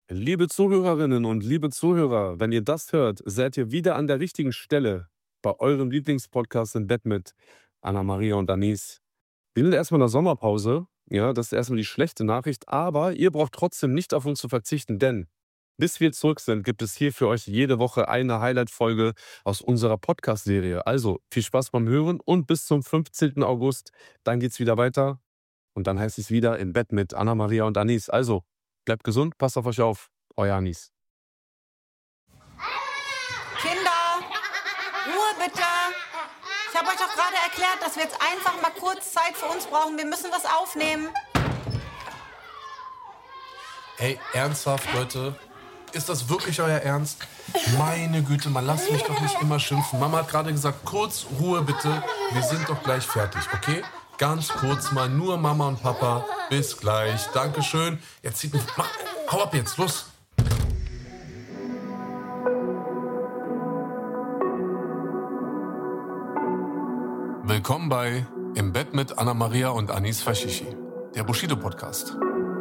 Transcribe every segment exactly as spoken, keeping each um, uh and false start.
Liebe Zuhörerinnen und liebe Zuhörer, wenn ihr das hört, seid ihr wieder an der richtigen Stelle bei eurem Lieblingspodcast im Bett mit Anna-Maria und Anis. Wir sind erstmal in der Sommerpause, ja, das ist erstmal die schlechte Nachricht, aber ihr braucht trotzdem nicht auf uns zu verzichten, denn bis wir zurück sind, gibt es hier für euch jede Woche eine Highlight-Folge aus unserer Podcast-Serie. Also viel Spaß beim Hören und bis zum fünfzehnten August, dann geht's wieder weiter und dann heißt es wieder im Bett mit Anna-Maria und Anis. Also bleibt gesund, passt auf euch auf. Euer Anis. Kinder, Ruhe bitte. Ich habe euch doch gerade erklärt, dass wir jetzt einfach mal kurz Zeit für uns brauchen. Wir müssen was aufnehmen. Ey, ernsthaft, Leute? Ist das wirklich euer Ernst? Meine Güte, man lasst mich doch nicht immer schimpfen. Mama hat gerade gesagt, kurz Ruhe bitte. Wir sind doch gleich fertig, okay? Ganz kurz mal, nur Mama und Papa. Bis gleich. Dankeschön. Jetzt zieht mich... Mach, hau ab jetzt, los. Willkommen bei Im Bett mit Anna-Maria und Anis Fashishi, der Bushido-Podcast.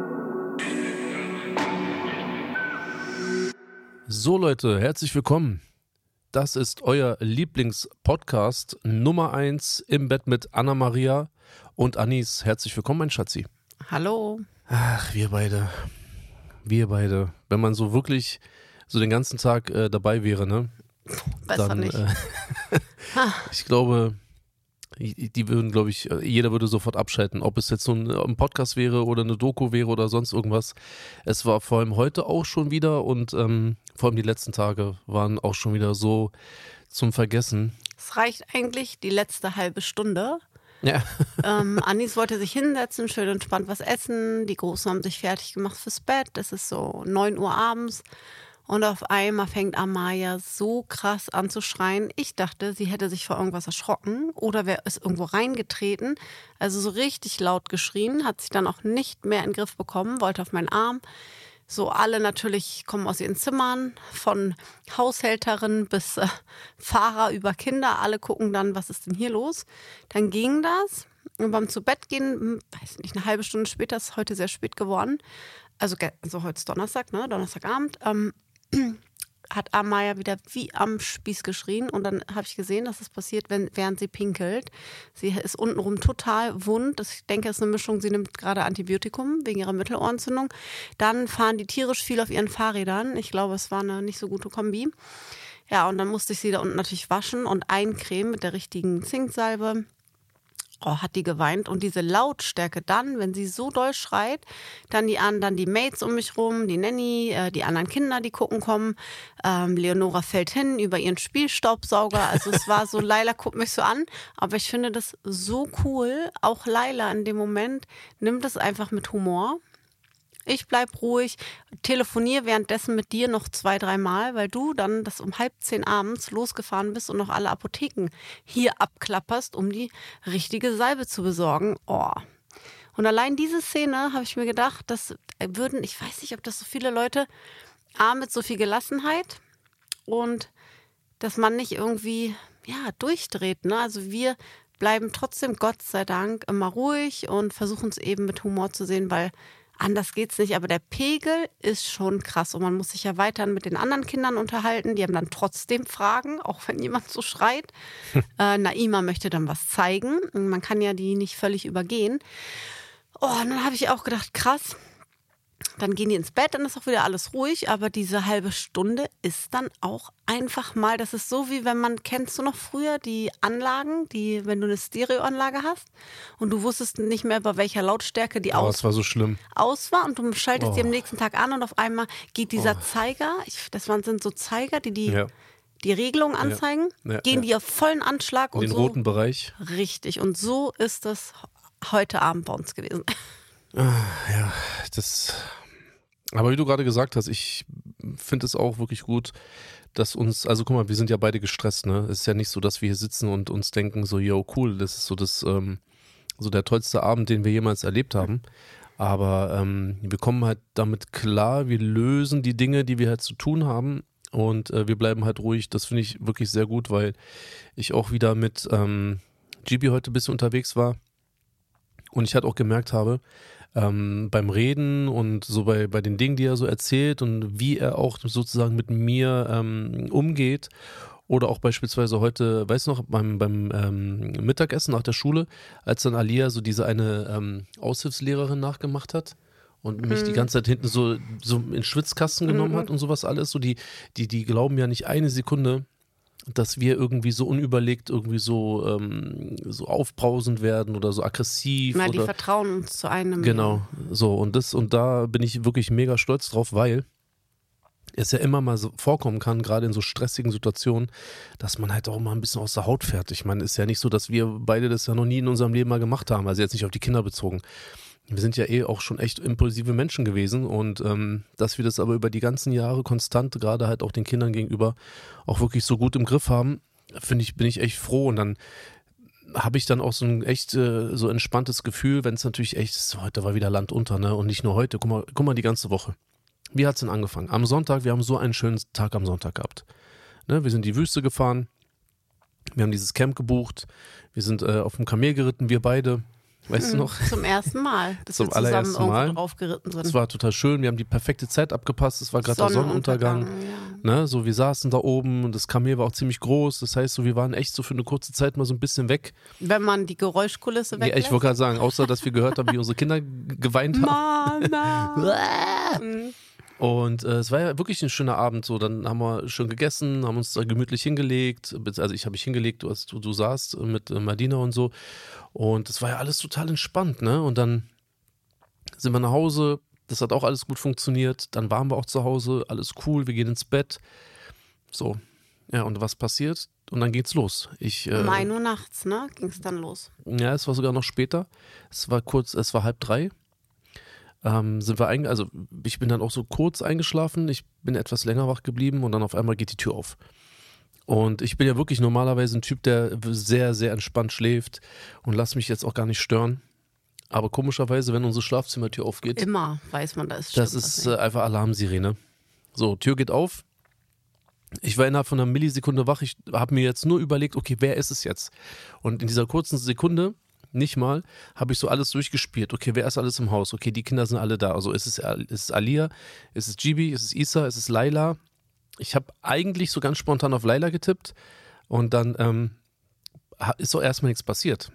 So Leute, herzlich willkommen. Das ist euer Lieblingspodcast Nummer eins im Bett mit Anna-Maria und Anis. Herzlich willkommen, mein Schatzi. Hallo. Ach, wir beide. Wir beide. Wenn man so wirklich so den ganzen Tag äh, dabei wäre, ne? Besser dann, nicht. Äh, ich glaube, die würden, glaube ich, jeder würde sofort abschalten, ob es jetzt so ein, ein Podcast wäre oder eine Doku wäre oder sonst irgendwas. Es war vor allem heute auch schon wieder und ähm, vor allem die letzten Tage waren auch schon wieder so zum Vergessen. Es reicht eigentlich die letzte halbe Stunde. Ja. ähm, Anis wollte sich hinsetzen, schön entspannt was essen. Die Großen haben sich fertig gemacht fürs Bett. Es ist so neun Uhr abends. Und auf einmal fängt Amaya so krass an zu schreien. Ich dachte, sie hätte sich vor irgendwas erschrocken oder wäre ist irgendwo reingetreten. Also so richtig laut geschrien, hat sich dann auch nicht mehr in den Griff bekommen, wollte auf meinen Arm. So alle natürlich kommen aus ihren Zimmern, von Haushälterin bis äh, Fahrer über Kinder. Alle gucken dann, was ist denn hier los? Dann ging das. Und beim Zubettgehen, weiß nicht, eine halbe Stunde später, ist heute sehr spät geworden. Also, also heute ist Donnerstag, ne? Donnerstagabend. Ähm, hat Amaya wieder wie am Spieß geschrien und dann habe ich gesehen, dass das passiert, wenn, während sie pinkelt. Sie ist untenrum total wund. Ich denke, es ist eine Mischung, sie nimmt gerade Antibiotikum wegen ihrer Mittelohrentzündung. Dann fahren die tierisch viel auf ihren Fahrrädern. Ich glaube, es war eine nicht so gute Kombi. Ja, und dann musste ich sie da unten natürlich waschen und eincremen mit der richtigen Zinksalbe. Oh, hat die geweint und diese Lautstärke dann, wenn sie so doll schreit, dann die anderen, die Mates um mich rum, die Nanny, äh, die anderen Kinder, die gucken kommen, ähm, Leonora fällt hin über ihren Spielstaubsauger, also es war so, Laila guckt mich so an, aber ich finde das so cool, auch Laila in dem Moment nimmt es einfach mit Humor. Ich bleib ruhig, telefoniere währenddessen mit dir noch zwei, dreimal, weil du dann das um halb zehn abends losgefahren bist und noch alle Apotheken hier abklapperst, um die richtige Salbe zu besorgen. Oh. Und allein diese Szene habe ich mir gedacht, das würden, ich weiß nicht, ob das so viele Leute, A, mit so viel Gelassenheit und dass man nicht irgendwie, ja, durchdreht, ne? Also wir bleiben trotzdem, Gott sei Dank, immer ruhig und versuchen es eben mit Humor zu sehen, weil anders geht's nicht, aber der Pegel ist schon krass und man muss sich ja weiterhin mit den anderen Kindern unterhalten. Die haben dann trotzdem Fragen, auch wenn jemand so schreit. äh, Naima möchte dann was zeigen. Man kann ja die nicht völlig übergehen. Oh, und dann habe ich auch gedacht, krass. Dann gehen die ins Bett, dann ist auch wieder alles ruhig, aber diese halbe Stunde ist dann auch einfach mal, das ist so wie wenn man, kennst du noch früher die Anlagen, die, wenn du eine Stereoanlage hast und du wusstest nicht mehr, bei welcher Lautstärke die Oh, aus, das war so schlimm. aus war und du schaltest Oh. die am nächsten Tag an und auf einmal geht dieser Oh. Zeiger, ich, das waren, sind so Zeiger, die die, Ja. die Regelung anzeigen, Ja, ja, gehen ja. die auf vollen Anschlag In und den so. roten Bereich. Richtig, und so ist das heute Abend bei uns gewesen. Ja, das... Aber wie du gerade gesagt hast, ich finde es auch wirklich gut, dass uns, also guck mal, wir sind ja beide gestresst, ne? Es ist ja nicht so, dass wir hier sitzen und uns denken so, yo, cool, das ist so das, ähm, so der tollste Abend, den wir jemals erlebt haben. Aber ähm, wir kommen halt damit klar, wir lösen die Dinge, die wir halt zu tun haben und äh, wir bleiben halt ruhig. Das finde ich wirklich sehr gut, weil ich auch wieder mit ähm, G B heute ein bisschen unterwegs war und ich halt auch gemerkt habe, ähm, beim Reden und so bei, bei den Dingen, die er so erzählt und wie er auch sozusagen mit mir ähm, umgeht. Oder auch beispielsweise heute, weißt du noch, beim, beim ähm, Mittagessen nach der Schule, als dann Alia so diese eine ähm, Aushilfslehrerin nachgemacht hat und mich Mhm. die ganze Zeit hinten so, so in den Schwitzkasten genommen Mhm. hat und sowas alles. So die, die, die glauben ja nicht eine Sekunde, dass wir irgendwie so unüberlegt irgendwie so, ähm, so aufbrausend werden oder so aggressiv. Na, die oder vertrauen uns zu einem. Genau, so und das und da bin ich wirklich mega stolz drauf, weil es ja immer mal so vorkommen kann, gerade in so stressigen Situationen, dass man halt auch mal ein bisschen aus der Haut fährt. Ich meine, ist ja nicht so, dass wir beide das ja noch nie in unserem Leben mal gemacht haben, also jetzt nicht auf die Kinder bezogen. Wir sind ja eh auch schon echt impulsive Menschen gewesen und ähm, dass wir das aber über die ganzen Jahre konstant, gerade halt auch den Kindern gegenüber, auch wirklich so gut im Griff haben, finde ich, bin ich echt froh und dann habe ich dann auch so ein echt äh, so entspanntes Gefühl, wenn es natürlich echt ist, heute war wieder Land unter, ne? Und nicht nur heute, guck mal, guck mal die ganze Woche. Wie hat es denn angefangen? Am Sonntag, wir haben so einen schönen Tag am Sonntag gehabt. Ne? Wir sind in die Wüste gefahren, wir haben dieses Camp gebucht, wir sind äh, auf dem Kamel geritten, wir beide, weißt du noch? Zum ersten Mal, dass Zum wir zusammen allerersten irgendwo Mal. drauf geritten sind. Es war total schön, wir haben die perfekte Zeit abgepasst, es war gerade der Sonnenuntergang. Ja. Ne, so wir saßen da oben und das Kamel war auch ziemlich groß, das heißt so wir waren echt so für eine kurze Zeit mal so ein bisschen weg. Wenn man die Geräuschkulisse Ja, weglässt. ich wollte gerade sagen, außer dass wir gehört haben, wie unsere Kinder g- geweint haben. Mama. Mhm. Und äh, es war ja wirklich ein schöner Abend, so dann haben wir schön gegessen, haben uns da gemütlich hingelegt, also ich habe mich hingelegt, du, hast, du, du saßt mit äh, Madina und so und es war ja alles total entspannt, ne, und dann sind wir nach Hause, das hat auch alles gut funktioniert, dann waren wir auch zu Hause, alles cool, wir gehen ins Bett, so, ja, und was passiert? Und dann geht's los. Ich, äh, Um ein Uhr nachts, ne, ging es dann los. Ja, es war sogar noch später, es war kurz, es war halb drei. Ähm, sind wir einge also ich bin dann auch so kurz eingeschlafen, ich bin etwas länger wach geblieben und dann auf einmal geht die Tür auf. Und ich bin ja wirklich normalerweise ein Typ, der sehr, sehr entspannt schläft und lass mich jetzt auch gar nicht stören. Aber komischerweise, wenn unsere Schlafzimmertür aufgeht, Immer weiß man, da ist das stimmt ist was äh, einfach Alarmsirene. So, Tür geht auf. Ich war innerhalb von einer Millisekunde wach. Ich habe mir jetzt nur überlegt, okay, wer ist es jetzt? Und in dieser kurzen Sekunde, nicht mal, habe ich so alles durchgespielt. Okay, wer ist alles im Haus? Okay, die Kinder sind alle da. Also ist es, ist es Alia, ist es Gibi, ist es Isa, ist es Laila? Ich habe eigentlich so ganz spontan auf Laila getippt und dann ähm, ha- ist so erstmal nichts passiert.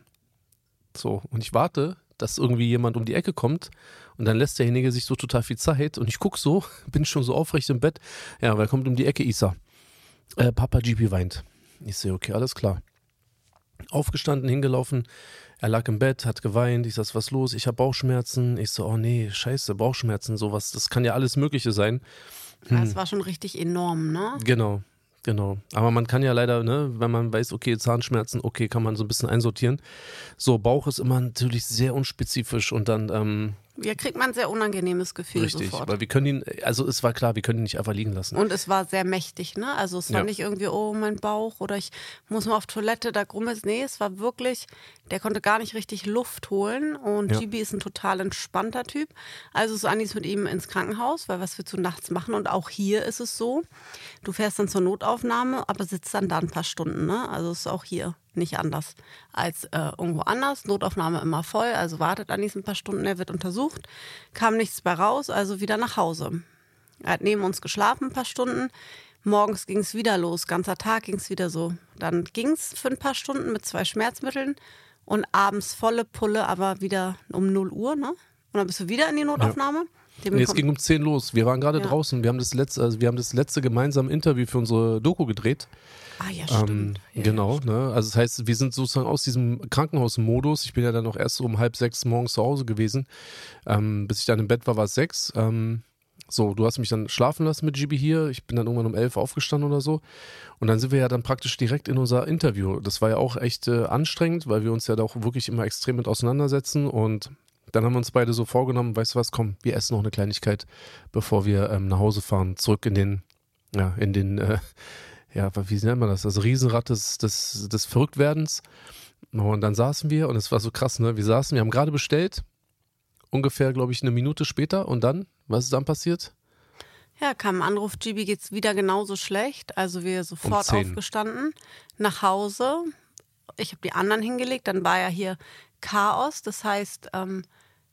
So, und ich warte, dass irgendwie jemand um die Ecke kommt und dann lässt derjenige sich so total viel Zeit und ich gucke so, bin schon so aufrecht im Bett. Ja, weil kommt um die Ecke Isa. Äh, Papa Gibi weint. Ich sehe, okay, alles klar. Aufgestanden, hingelaufen, er lag im Bett, hat geweint, ich sag, was los? Ich habe Bauchschmerzen. Ich so, oh nee, scheiße, Bauchschmerzen, sowas, das kann ja alles Mögliche sein. Ja, es war schon richtig enorm, ne? Genau, genau. Aber man kann ja leider, ne, wenn man weiß, okay, Zahnschmerzen, okay, kann man so ein bisschen einsortieren. So, Bauch ist immer natürlich sehr unspezifisch und dann, ähm, Ja, kriegt man ein sehr unangenehmes Gefühl richtig, sofort. weil wir können ihn, also es war klar, wir können ihn nicht einfach liegen lassen. Und es war sehr mächtig, ne? Also es war Ja. nicht irgendwie, oh, mein Bauch oder ich muss mal auf Toilette, da grummelt. Nee, es war wirklich, der konnte gar nicht richtig Luft holen und Ja. Gibi ist ein total entspannter Typ. Also ist Anis mit ihm ins Krankenhaus, weil was wir zu nachts machen und auch hier ist es so, du fährst dann zur Notaufnahme, aber sitzt dann da ein paar Stunden, ne? Also ist auch hier nicht anders als äh, irgendwo anders. Notaufnahme immer voll, also wartet Anis ein paar Stunden, er wird untersucht, kam nichts bei raus, also wieder nach Hause. Er hat neben uns geschlafen ein paar Stunden. Morgens ging es wieder los, ganzer Tag ging es wieder so. Dann ging es für ein paar Stunden mit zwei Schmerzmitteln und abends volle Pulle, aber wieder um null Uhr, ne? Und dann bist du wieder in die Notaufnahme. Dem Nee, es kommt- ging um zehn los. Wir waren gerade Ja. draußen. Wir haben das letzte, also wir haben das letzte gemeinsame Interview für unsere Doku gedreht. Ah ja, Ähm, stimmt. Ja, genau, ne? Also das heißt, wir sind sozusagen aus diesem Krankenhausmodus. Ich bin ja dann noch erst so um halb sechs morgens zu Hause gewesen. Ähm, bis ich dann im Bett war, war es sechs. Ähm, so, du hast mich dann schlafen lassen mit Gibi hier. Ich bin dann irgendwann um elf aufgestanden oder so. Und dann sind wir ja dann praktisch direkt in unser Interview. Das war ja auch echt äh, anstrengend, weil wir uns ja da auch wirklich immer extrem mit auseinandersetzen. Und dann haben wir uns beide so vorgenommen, weißt du was, komm, wir essen noch eine Kleinigkeit, bevor wir ähm, nach Hause fahren, zurück in den, ja, in den, äh, ja, wie nennt man das, das Riesenrad des, des, des Verrücktwerdens. Und dann saßen wir und es war so krass, ne, wir saßen, wir haben gerade bestellt, ungefähr, glaube ich, eine Minute später und dann, was ist dann passiert? Ja, kam ein Anruf, Gibi geht's wieder genauso schlecht. Also wir sofort zehn. aufgestanden, nach Hause. Ich habe die anderen hingelegt, dann war ja hier Chaos. Das heißt, ähm,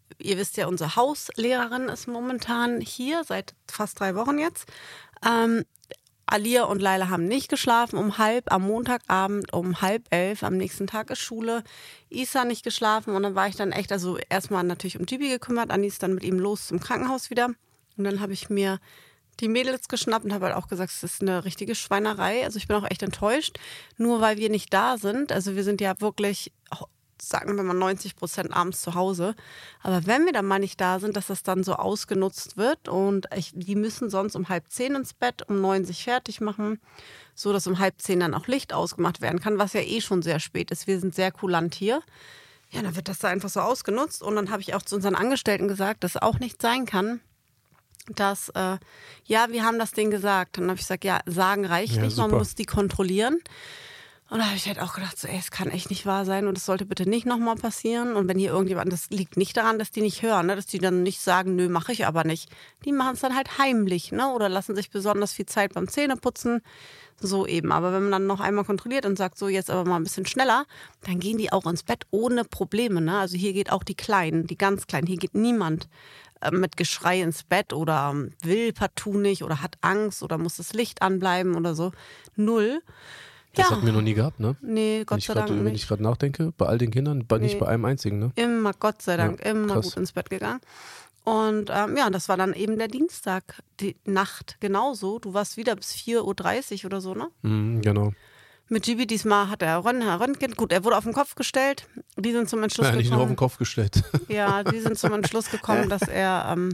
ihr wisst ja, unsere Hauslehrerin ist momentan hier, seit fast drei Wochen jetzt. Ähm, Alia und Laila haben nicht geschlafen, um halb am Montagabend, um halb elf, am nächsten Tag ist Schule. Isa nicht geschlafen und dann war ich dann echt, also erstmal natürlich um Gibi gekümmert, Anni ist dann mit ihm los zum Krankenhaus wieder. Und dann habe ich mir die Mädels geschnappt und habe halt auch gesagt, es ist eine richtige Schweinerei. Also ich bin auch echt enttäuscht, nur weil wir nicht da sind. Also wir sind ja wirklich, sagen wir mal, neunzig Prozent abends zu Hause. Aber wenn wir dann mal nicht da sind, dass das dann so ausgenutzt wird und ich, die müssen sonst um halb zehn ins Bett, um neun sich fertig machen, so dass um halb zehn dann auch Licht ausgemacht werden kann, was ja eh schon sehr spät ist. Wir sind sehr kulant hier. Ja, dann wird das da einfach so ausgenutzt und dann habe ich auch zu unseren Angestellten gesagt, dass auch nicht sein kann, dass, äh, ja, wir haben das denen gesagt. Dann habe ich gesagt, ja, sagen reicht Ja, nicht, man super. muss die kontrollieren. Und da habe ich halt auch gedacht, so, ey, es kann echt nicht wahr sein und es sollte bitte nicht nochmal passieren. Und wenn hier irgendjemand, das liegt nicht daran, dass die nicht hören, ne? Dass die dann nicht sagen, nö, mache ich aber nicht. Die machen es dann halt heimlich, ne? Oder lassen sich besonders viel Zeit beim Zähneputzen. So eben. Aber wenn man dann noch einmal kontrolliert und sagt, so jetzt aber mal ein bisschen schneller, dann gehen die auch ins Bett ohne Probleme, ne? Also hier geht auch die Kleinen, die ganz Kleinen, hier geht niemand äh, mit Geschrei ins Bett oder ähm, will partout nicht oder hat Angst oder muss das Licht anbleiben oder so. Null. Das Ja. hatten wir noch nie gehabt, ne? Nee, Wenn Gott ich sei grad, Dank wenn nicht. ich gerade nachdenke, bei all den Kindern, bei, nicht Nee. bei einem einzigen, ne? Immer, Gott sei Dank, Ja, immer krass. gut ins Bett gegangen. Und ähm, ja, das war dann eben der Dienstag, die Nacht genauso. Du warst wieder bis vier Uhr dreißig oder so, ne? Mhm, genau. Mit Gibi diesmal hat er Rön- Röntgen, gut, er wurde auf den Kopf gestellt. Die sind zum Entschluss Ja, nicht nur auf den gekommen. Kopf gestellt. Ja, die sind zum Entschluss gekommen, dass er ähm,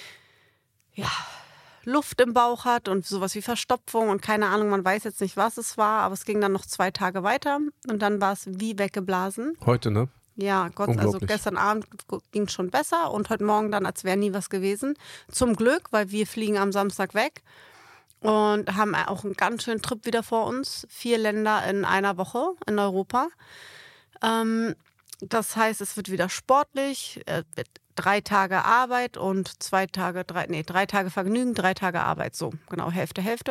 ja, Luft im Bauch hat und sowas wie Verstopfung und keine Ahnung, man weiß jetzt nicht, was es war, aber es ging dann noch zwei Tage weiter und dann war es wie weggeblasen. Heute, ne? Ja, Gott, also Unglaublich. gestern Abend ging es schon besser und heute Morgen dann, als wäre nie was gewesen. Zum Glück, weil wir fliegen am Samstag weg und haben auch einen ganz schönen Trip wieder vor uns. Vier Länder in einer Woche in Europa. Ähm, das heißt, es wird wieder sportlich, äh, wird drei Tage Arbeit und zwei Tage, drei, nee, drei Tage Vergnügen, drei Tage Arbeit. So, genau, Hälfte, Hälfte.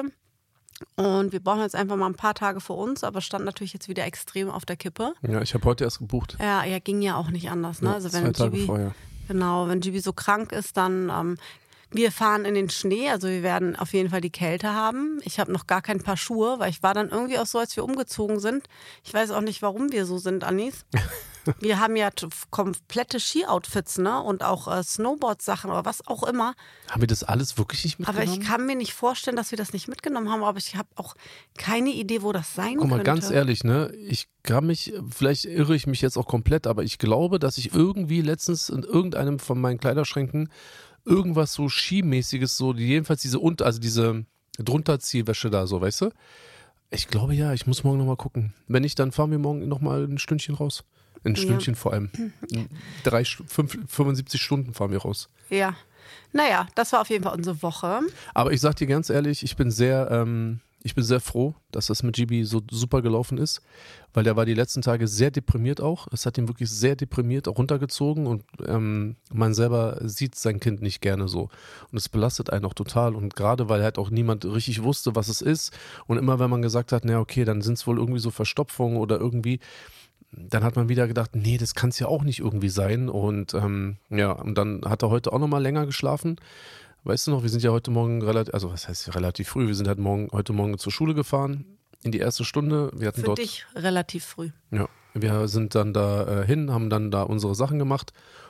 Und wir brauchen jetzt einfach mal ein paar Tage für uns, aber stand natürlich jetzt wieder extrem auf der Kippe. Ja, ich habe heute erst gebucht. Ja, ja, ging ja auch nicht anders. Ne? Ja, Also zwei wenn Tage Gibi, vorher. genau, wenn Gibi so krank ist, dann ähm, wir fahren in den Schnee, also wir werden auf jeden Fall die Kälte haben. Ich habe noch gar kein Paar Schuhe, weil ich war dann irgendwie auch so, als wir umgezogen sind. Ich weiß auch nicht, warum wir so sind, Anis. Wir haben ja t- komplette Ski-Outfits, ne? Und auch äh, Snowboard-Sachen oder was auch immer. Haben wir das alles wirklich nicht Aber mitgenommen? ich kann mir nicht vorstellen, dass wir das nicht mitgenommen haben. Aber ich habe auch keine Idee, wo das sein Guck mal, könnte. ganz ehrlich, ne? Ich kann mich, vielleicht irre ich mich jetzt auch komplett, aber ich glaube, dass ich irgendwie letztens in irgendeinem von meinen Kleiderschränken irgendwas so Skimäßiges, so jedenfalls diese unter, also diese Drunterziehwäsche da, so, weißt du? Ich glaube ja, ich muss morgen nochmal gucken. Wenn nicht, dann fahren wir morgen nochmal ein Stündchen raus. Ein Ja. Stündchen vor allem. Drei, fünf, fünfundsiebzig Stunden fahren wir raus. Ja. Naja, das war auf jeden Fall unsere Woche. Aber ich sag dir ganz ehrlich, ich bin sehr, ähm, ich bin sehr froh, dass das mit Gibi so super gelaufen ist, weil der war die letzten Tage sehr deprimiert auch. Es hat ihn wirklich sehr deprimiert auch runtergezogen und ähm, man selber sieht sein Kind nicht gerne so. Und es belastet einen auch total. Und gerade weil halt auch niemand richtig wusste, was es ist. Und immer wenn man gesagt hat, na okay, dann sind es wohl irgendwie so Verstopfungen oder irgendwie, dann hat man wieder gedacht, nee, das kann es ja auch nicht irgendwie sein. Und ähm, ja, und dann hat er heute auch nochmal länger geschlafen. Weißt du noch, wir sind ja heute Morgen relativ, also was heißt relativ früh, wir sind halt morgen, heute Morgen zur Schule gefahren, in die erste Stunde. Wir hatten Für dort, dich relativ früh. ja, wir sind dann da äh, hin, haben dann da unsere Sachen gemacht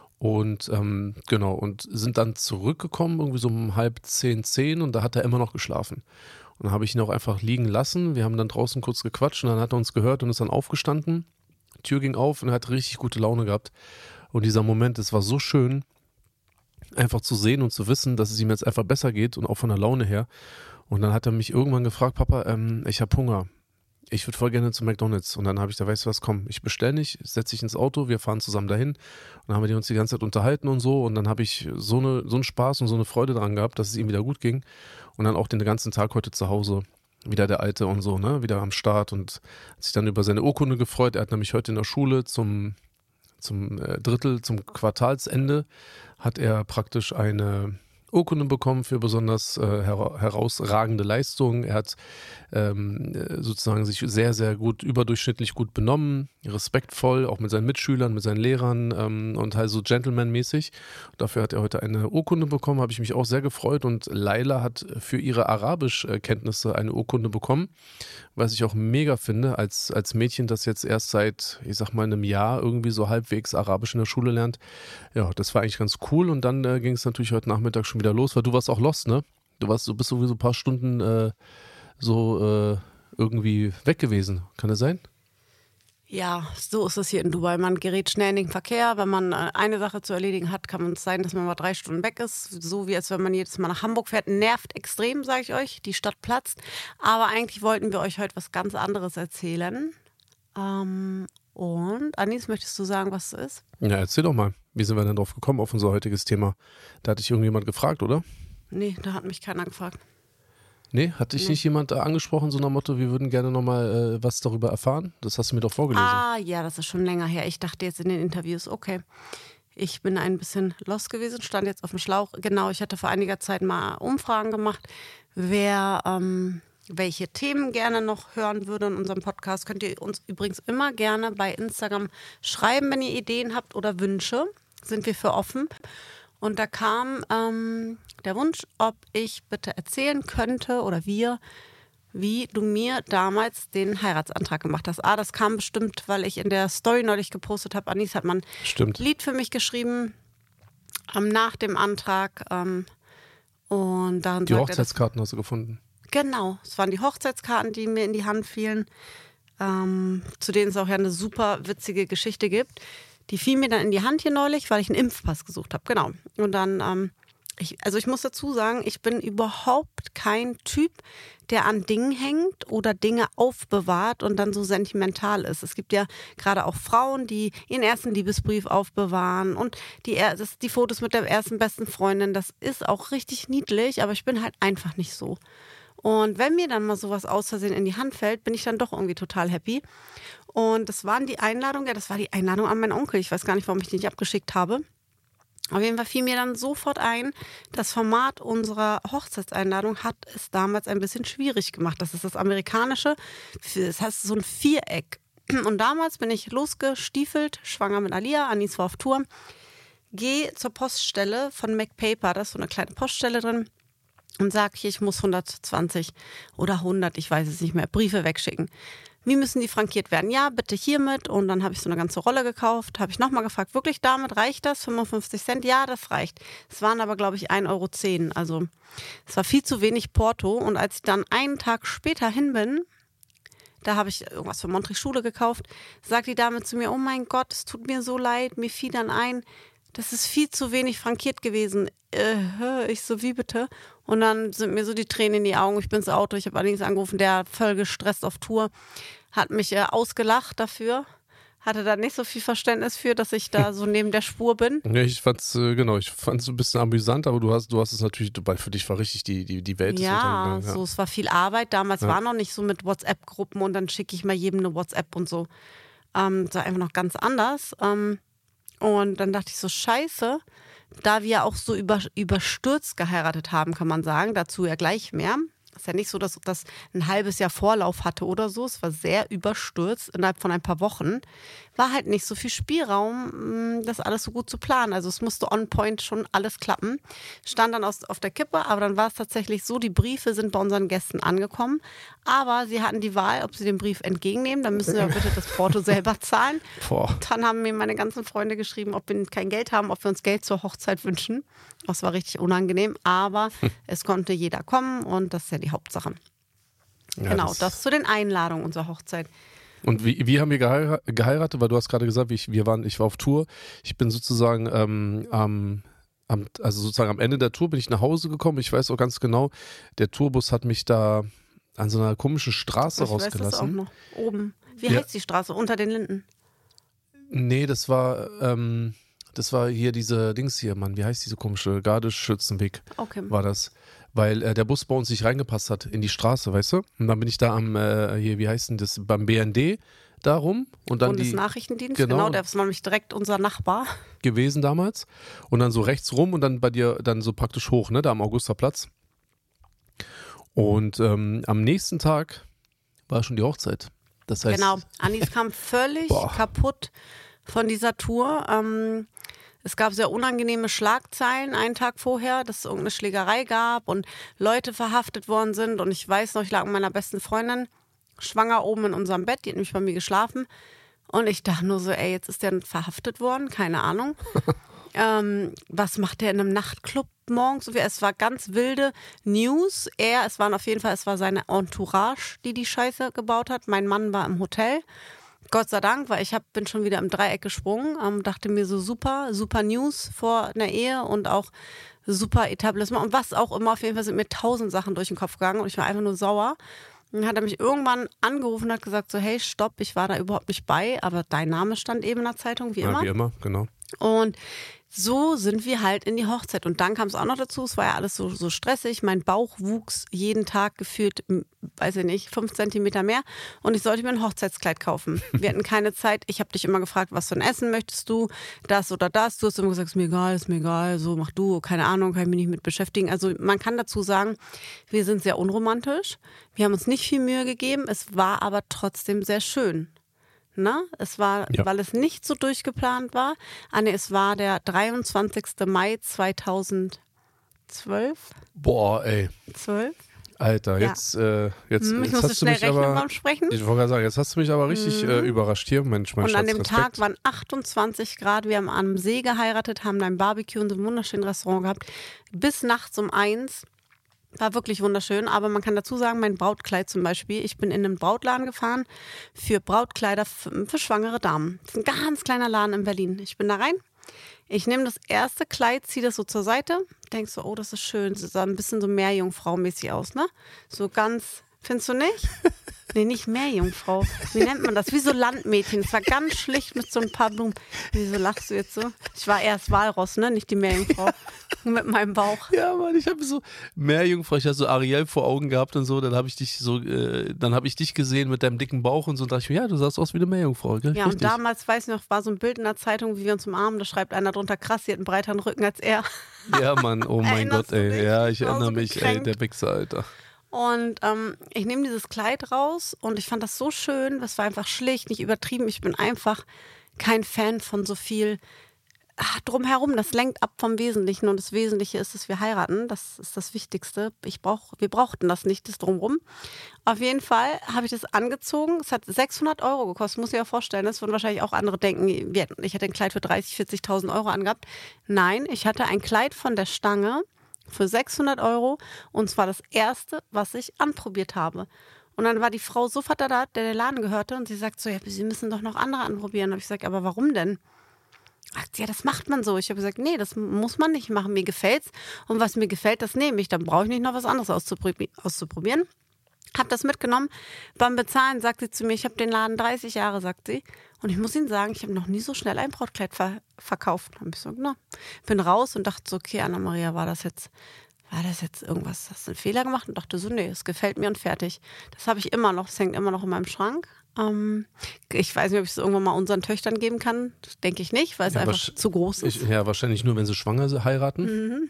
und ähm, genau, und sind dann zurückgekommen, irgendwie so um halb zehn, zehn und da hat er immer noch geschlafen. Und dann habe ich ihn auch einfach liegen lassen. Wir haben dann draußen kurz gequatscht und dann hat er uns gehört und ist dann aufgestanden. Tür ging auf und er hat richtig gute Laune gehabt. Und dieser Moment, es war so schön, einfach zu sehen und zu wissen, dass es ihm jetzt einfach besser geht und auch von der Laune her. Und dann hat er mich irgendwann gefragt, Papa, ähm, ich habe Hunger. Ich würde voll gerne zu McDonald's. Und dann habe ich da, weißt du was, komm, ich bestelle nicht, setze dich ins Auto, wir fahren zusammen dahin. Und dann haben wir uns die ganze Zeit unterhalten und so. Und dann habe ich so, eine, so einen Spaß und so eine Freude dran gehabt, dass es ihm wieder gut ging. Und dann auch den ganzen Tag heute zu Hause. Wieder der Alte und so, ne, wieder am Start und hat sich dann über seine Urkunde gefreut. Er hat nämlich heute in der Schule zum, zum äh, Drittel, zum Quartalsende, hat er praktisch eine, Urkunde bekommen für besonders äh, her- herausragende Leistungen. Er hat ähm, sozusagen sich sehr, sehr gut, überdurchschnittlich gut benommen, respektvoll, auch mit seinen Mitschülern, mit seinen Lehrern ähm, und halt so gentlemanmäßig. Dafür hat er heute eine Urkunde bekommen, habe ich mich auch sehr gefreut. Und Laila hat für ihre Arabischkenntnisse eine Urkunde bekommen, was ich auch mega finde, als, als Mädchen, das jetzt erst seit, ich sag mal, einem Jahr irgendwie so halbwegs Arabisch in der Schule lernt. Ja, das war eigentlich ganz cool. Und dann äh, ging es natürlich heute Nachmittag schon wieder los, weil du warst auch lost, ne? Du warst, du bist sowieso ein paar Stunden äh, so äh, irgendwie weg gewesen. Kann das sein? Ja, so ist es hier in Dubai. Man gerät schnell in den Verkehr. Wenn man äh, eine Sache zu erledigen hat, kann es sein, dass man mal drei Stunden weg ist. So wie als wenn man jedes Mal nach Hamburg fährt. Nervt extrem, sage ich euch. Die Stadt platzt. Aber eigentlich wollten wir euch heute was ganz anderes erzählen. Ähm, und Anis, möchtest du sagen, was es ist? Ja, erzähl doch mal. Wie sind wir denn drauf gekommen auf unser heutiges Thema? Da hat dich irgendjemand gefragt, oder? Nee, da hat mich keiner gefragt. Nee, hat dich Nee. nicht jemand äh, angesprochen, so nach Motto, wir würden gerne nochmal äh, was darüber erfahren? Das hast du mir doch vorgelesen. Ah, ja, das ist schon länger her. Ich dachte jetzt in den Interviews, okay. Ich bin ein bisschen lost gewesen, stand jetzt auf dem Schlauch. Genau, ich hatte vor einiger Zeit mal Umfragen gemacht, wer ähm, welche Themen gerne noch hören würde in unserem Podcast. Könnt ihr uns übrigens immer gerne bei Instagram schreiben, wenn ihr Ideen habt oder Wünsche. Sind wir für offen. Und da kam ähm, der Wunsch, ob ich bitte erzählen könnte oder wir, wie du mir damals den Heiratsantrag gemacht hast. Ah, das kam bestimmt, weil ich in der Story neulich gepostet habe. Anis hat man Stimmt. ein Lied für mich geschrieben ähm, nach dem Antrag. Ähm, und darin Die sagt er, dass, Hochzeitskarten hast du gefunden. genau, es waren die Hochzeitskarten, die mir in die Hand fielen, ähm, zu denen es auch ja eine super witzige Geschichte gibt. Die fiel mir dann in die Hand hier neulich, weil ich einen Impfpass gesucht habe. Genau. Und dann, ähm, ich, also ich muss dazu sagen, ich bin überhaupt kein Typ, der an Dingen hängt oder Dinge aufbewahrt und dann so sentimental ist. Es gibt ja gerade auch Frauen, die ihren ersten Liebesbrief aufbewahren und die, das, die Fotos mit der ersten besten Freundin. Das ist auch richtig niedlich, aber ich bin halt einfach nicht so. Und wenn mir dann mal sowas aus Versehen in die Hand fällt, bin ich dann doch irgendwie total happy. Und das waren die Einladungen, ja, das war die Einladung an meinen Onkel. Ich weiß gar nicht, warum ich die nicht abgeschickt habe. Auf jeden Fall fiel mir dann sofort ein, das Format unserer Hochzeitseinladung hat es damals ein bisschen schwierig gemacht. Das ist das amerikanische, das heißt so ein Viereck. Und damals bin ich losgestiefelt, schwanger mit Alia, Anis war auf Tour, gehe zur Poststelle von MacPaper, da ist so eine kleine Poststelle drin, und sage, hier, ich muss hundertzwanzig oder hundert, ich weiß es nicht mehr, Briefe wegschicken. Wie müssen die frankiert werden? Ja, bitte hiermit. Und dann habe ich so eine ganze Rolle gekauft. Habe ich nochmal gefragt, wirklich damit reicht das? fünfundfünfzig Cent? Ja, das reicht. Es waren aber, glaube ich, ein Euro zehn. Also es war viel zu wenig Porto. Und als ich dann einen Tag später hin bin, da habe ich irgendwas für Montrich Schule gekauft, sagt die Dame zu mir, oh mein Gott, es tut mir so leid. Mir fiel dann ein, das ist viel zu wenig frankiert gewesen. Äh, ich so, wie bitte? Und dann sind mir so die Tränen in die Augen. Ich bin ins Auto, ich habe allerdings angerufen, der voll gestresst auf Tour, hat mich äh, ausgelacht dafür. Hatte da nicht so viel Verständnis für, dass ich da so neben der Spur bin. Ja, ich fand's, äh, genau, ich fand's ein bisschen amüsant, aber du hast, du hast es natürlich, weil für dich war richtig die, die, die Welt ist Ja, untergegangen. Ja, so, es war viel Arbeit. Damals Ja. war noch nicht so mit WhatsApp-Gruppen und dann schicke ich mal jedem eine WhatsApp und so. Ähm, das war einfach noch ganz anders. Ähm, und dann dachte ich so, scheiße, da wir auch so über, überstürzt geheiratet haben, kann man sagen, dazu ja gleich mehr. Es ist ja nicht so, dass das ein halbes Jahr Vorlauf hatte oder so. Es war sehr überstürzt innerhalb von ein paar Wochen. War halt nicht so viel Spielraum, das alles so gut zu planen. Also es musste on point schon alles klappen. Stand dann aus, auf der Kippe, aber dann war es tatsächlich so, die Briefe sind bei unseren Gästen angekommen. Aber sie hatten die Wahl, ob sie den Brief entgegennehmen. Dann müssen sie ja bitte das Porto selber zahlen. Boah. Dann haben mir meine ganzen Freunde geschrieben, ob wir kein Geld haben, ob wir uns Geld zur Hochzeit wünschen. Das war richtig unangenehm, aber es konnte jeder kommen und das ist ja die Hauptsache. Ja, genau, das- das zu den Einladungen unserer Hochzeit. Und wie, wie haben wir geheira- geheiratet? Weil du hast gerade gesagt, ich, wir waren, ich war auf Tour. Ich bin sozusagen ähm, am, am, also sozusagen am Ende der Tour bin ich nach Hause gekommen. Ich weiß auch ganz genau, der Tourbus hat mich da an so einer komischen Straße Ich weiß das auch rausgelassen. noch. Oben. Wie Ja. heißt die Straße? Unter den Linden. Nee, das war, ähm, das war hier diese Dings hier, Mann. Wie heißt diese komische Gardeschützenweg? Okay. War das. Weil äh, der Bus bei uns nicht reingepasst hat in die Straße, weißt du? Und dann bin ich da am, äh, hier, wie heißt denn das, beim B N D darum und dann die Bundesnachrichtendienst, genau, genau, der war nämlich direkt unser Nachbar. gewesen damals und dann so rechts rum und dann bei dir dann so praktisch hoch, ne, da am Augusterplatz. Und ähm, am nächsten Tag war schon die Hochzeit. Das heißt, Genau, Anis kam völlig Boah. kaputt von dieser Tour. Ähm, es gab sehr unangenehme Schlagzeilen einen Tag vorher, dass es irgendeine Schlägerei gab und Leute verhaftet worden sind. Und ich weiß noch, ich lag mit meiner besten Freundin schwanger oben in unserem Bett, die hat nämlich bei mir geschlafen. Und ich dachte nur so, ey, jetzt ist der verhaftet worden, keine Ahnung. ähm, was macht der in einem Nachtclub morgens? Es war ganz wilde News. Er, es waren auf jeden Fall, es war seine Entourage, die die Scheiße gebaut hat. Mein Mann war im Hotel. Gott sei Dank, weil ich hab, bin schon wieder im Dreieck gesprungen. Ähm, dachte mir so super, super News vor einer Ehe und auch super Etablissement. Und was auch immer, auf jeden Fall sind mir tausend Sachen durch den Kopf gegangen und ich war einfach nur sauer. Dann hat er mich irgendwann angerufen und hat gesagt so, hey, stopp, ich war da überhaupt nicht bei, aber dein Name stand eben in der Zeitung, wie ja, immer. wie immer, genau. Und so sind wir halt in die Hochzeit. Und dann kam es auch noch dazu, es war ja alles so, so stressig. Mein Bauch wuchs jeden Tag gefühlt, m, weiß ich nicht, fünf Zentimeter mehr. Und ich sollte mir ein Hochzeitskleid kaufen. Wir hatten keine Zeit. Ich habe dich immer gefragt, was für ein Essen möchtest du? Das oder das? Du hast immer gesagt, ist mir egal, ist mir egal. So, mach du, keine Ahnung, kann ich mich nicht mit beschäftigen. Also man kann dazu sagen, wir sind sehr unromantisch. Wir haben uns nicht viel Mühe gegeben. Es war aber trotzdem sehr schön. Na, es war, Ja. weil es nicht so durchgeplant war. Anne, es war der dreiundzwanzigster Mai zweitausendzwölf. Boah, ey, zwölf? Alter, Ja. jetzt, äh, jetzt, Hm, ich jetzt musste hast du schnell mich rechnen aber, beim Sprechen. ich wollte gerade sagen, jetzt hast du mich aber richtig äh, überrascht hier, Mensch, mein Und Schatz, an dem Respekt. Tag waren achtundzwanzig Grad. Wir haben am See geheiratet, haben ein Barbecue in so einem wunderschönen Restaurant gehabt. Bis nachts um eins. War wirklich wunderschön, aber man kann dazu sagen, mein Brautkleid zum Beispiel, ich bin in einen Brautladen gefahren für Brautkleider für, für schwangere Damen. Das ist ein ganz kleiner Laden in Berlin. Ich bin da rein, ich nehme das erste Kleid, ziehe das so zur Seite, denk so, oh, das ist schön, das sah ein bisschen so Meerjungfrau-mäßig aus, ne? So ganz, findest du nicht? Nee, nicht Meerjungfrau. Wie nennt man das? Wie so Landmädchen. Es war ganz schlicht mit so ein paar Blumen. Wieso lachst du jetzt so? Ich war erst Walross, ne? Nicht die Meerjungfrau. Mit meinem Bauch. Ja, Mann, ich habe so Meerjungfrau, ich hatte so Ariel vor Augen gehabt und so, dann habe ich dich so, äh, dann habe ich dich gesehen mit deinem dicken Bauch und so und dachte ich mir, ja, du sahst aus wie eine Meerjungfrau, gell? Ja, und Richtig. damals, weiß ich noch, war so ein Bild in der Zeitung, wie wir uns umarmen, da schreibt einer drunter, krass, sie hat einen breiteren Rücken als er. Ja, Mann, oh mein Erinnerst Gott, du ey. dich? Ja, ich Ich war erinnere so mich, ey, gekränkt. der Wichser, Alter. Und ähm, ich nehme dieses Kleid raus und ich fand das so schön, das war einfach schlicht, nicht übertrieben. Ich bin einfach kein Fan von so viel ah, drumherum. Das lenkt ab vom Wesentlichen und das Wesentliche ist, dass wir heiraten. Das ist das Wichtigste. Ich brauch, wir brauchten das nicht, das drumherum. Auf jeden Fall habe ich das angezogen. Es hat sechshundert Euro gekostet, muss ich ja vorstellen. Das würden wahrscheinlich auch andere denken, wir hätten- ich hätte ein Kleid für dreißigtausend, vierzigtausend Euro angehabt. Nein, ich hatte ein Kleid von der Stange für sechshundert Euro und zwar das erste, was ich anprobiert habe. Und dann war die Frau sofort da, der der Laden gehörte und sie sagt so, ja, Sie müssen doch noch andere anprobieren. Und ich sage, aber warum denn? Sagt sie, ja, das macht man so. Ich habe gesagt, nee, das muss man nicht machen. Mir gefällt's und was mir gefällt, das nehme ich. Dann brauche ich nicht noch was anderes auszuprobi- auszuprobieren. Hab das mitgenommen. Beim Bezahlen sagt sie zu mir, ich habe den Laden dreißig Jahre, sagt sie. Und ich muss Ihnen sagen, ich habe noch nie so schnell ein Brautkleid ver verkauft. Dann hab ich so, na, bin raus und dachte so, okay, Anna-Maria, war das jetzt, war das jetzt irgendwas, hast du einen Fehler gemacht? Und dachte so, nee, es gefällt mir und fertig. Das habe ich immer noch, das hängt immer noch in meinem Schrank. Ähm, ich weiß nicht, ob ich es irgendwann mal unseren Töchtern geben kann. Denke ich nicht, weil es Ja, einfach wahrsch- zu groß ist. Ich, ja, wahrscheinlich nur, wenn sie schwanger sind, heiraten.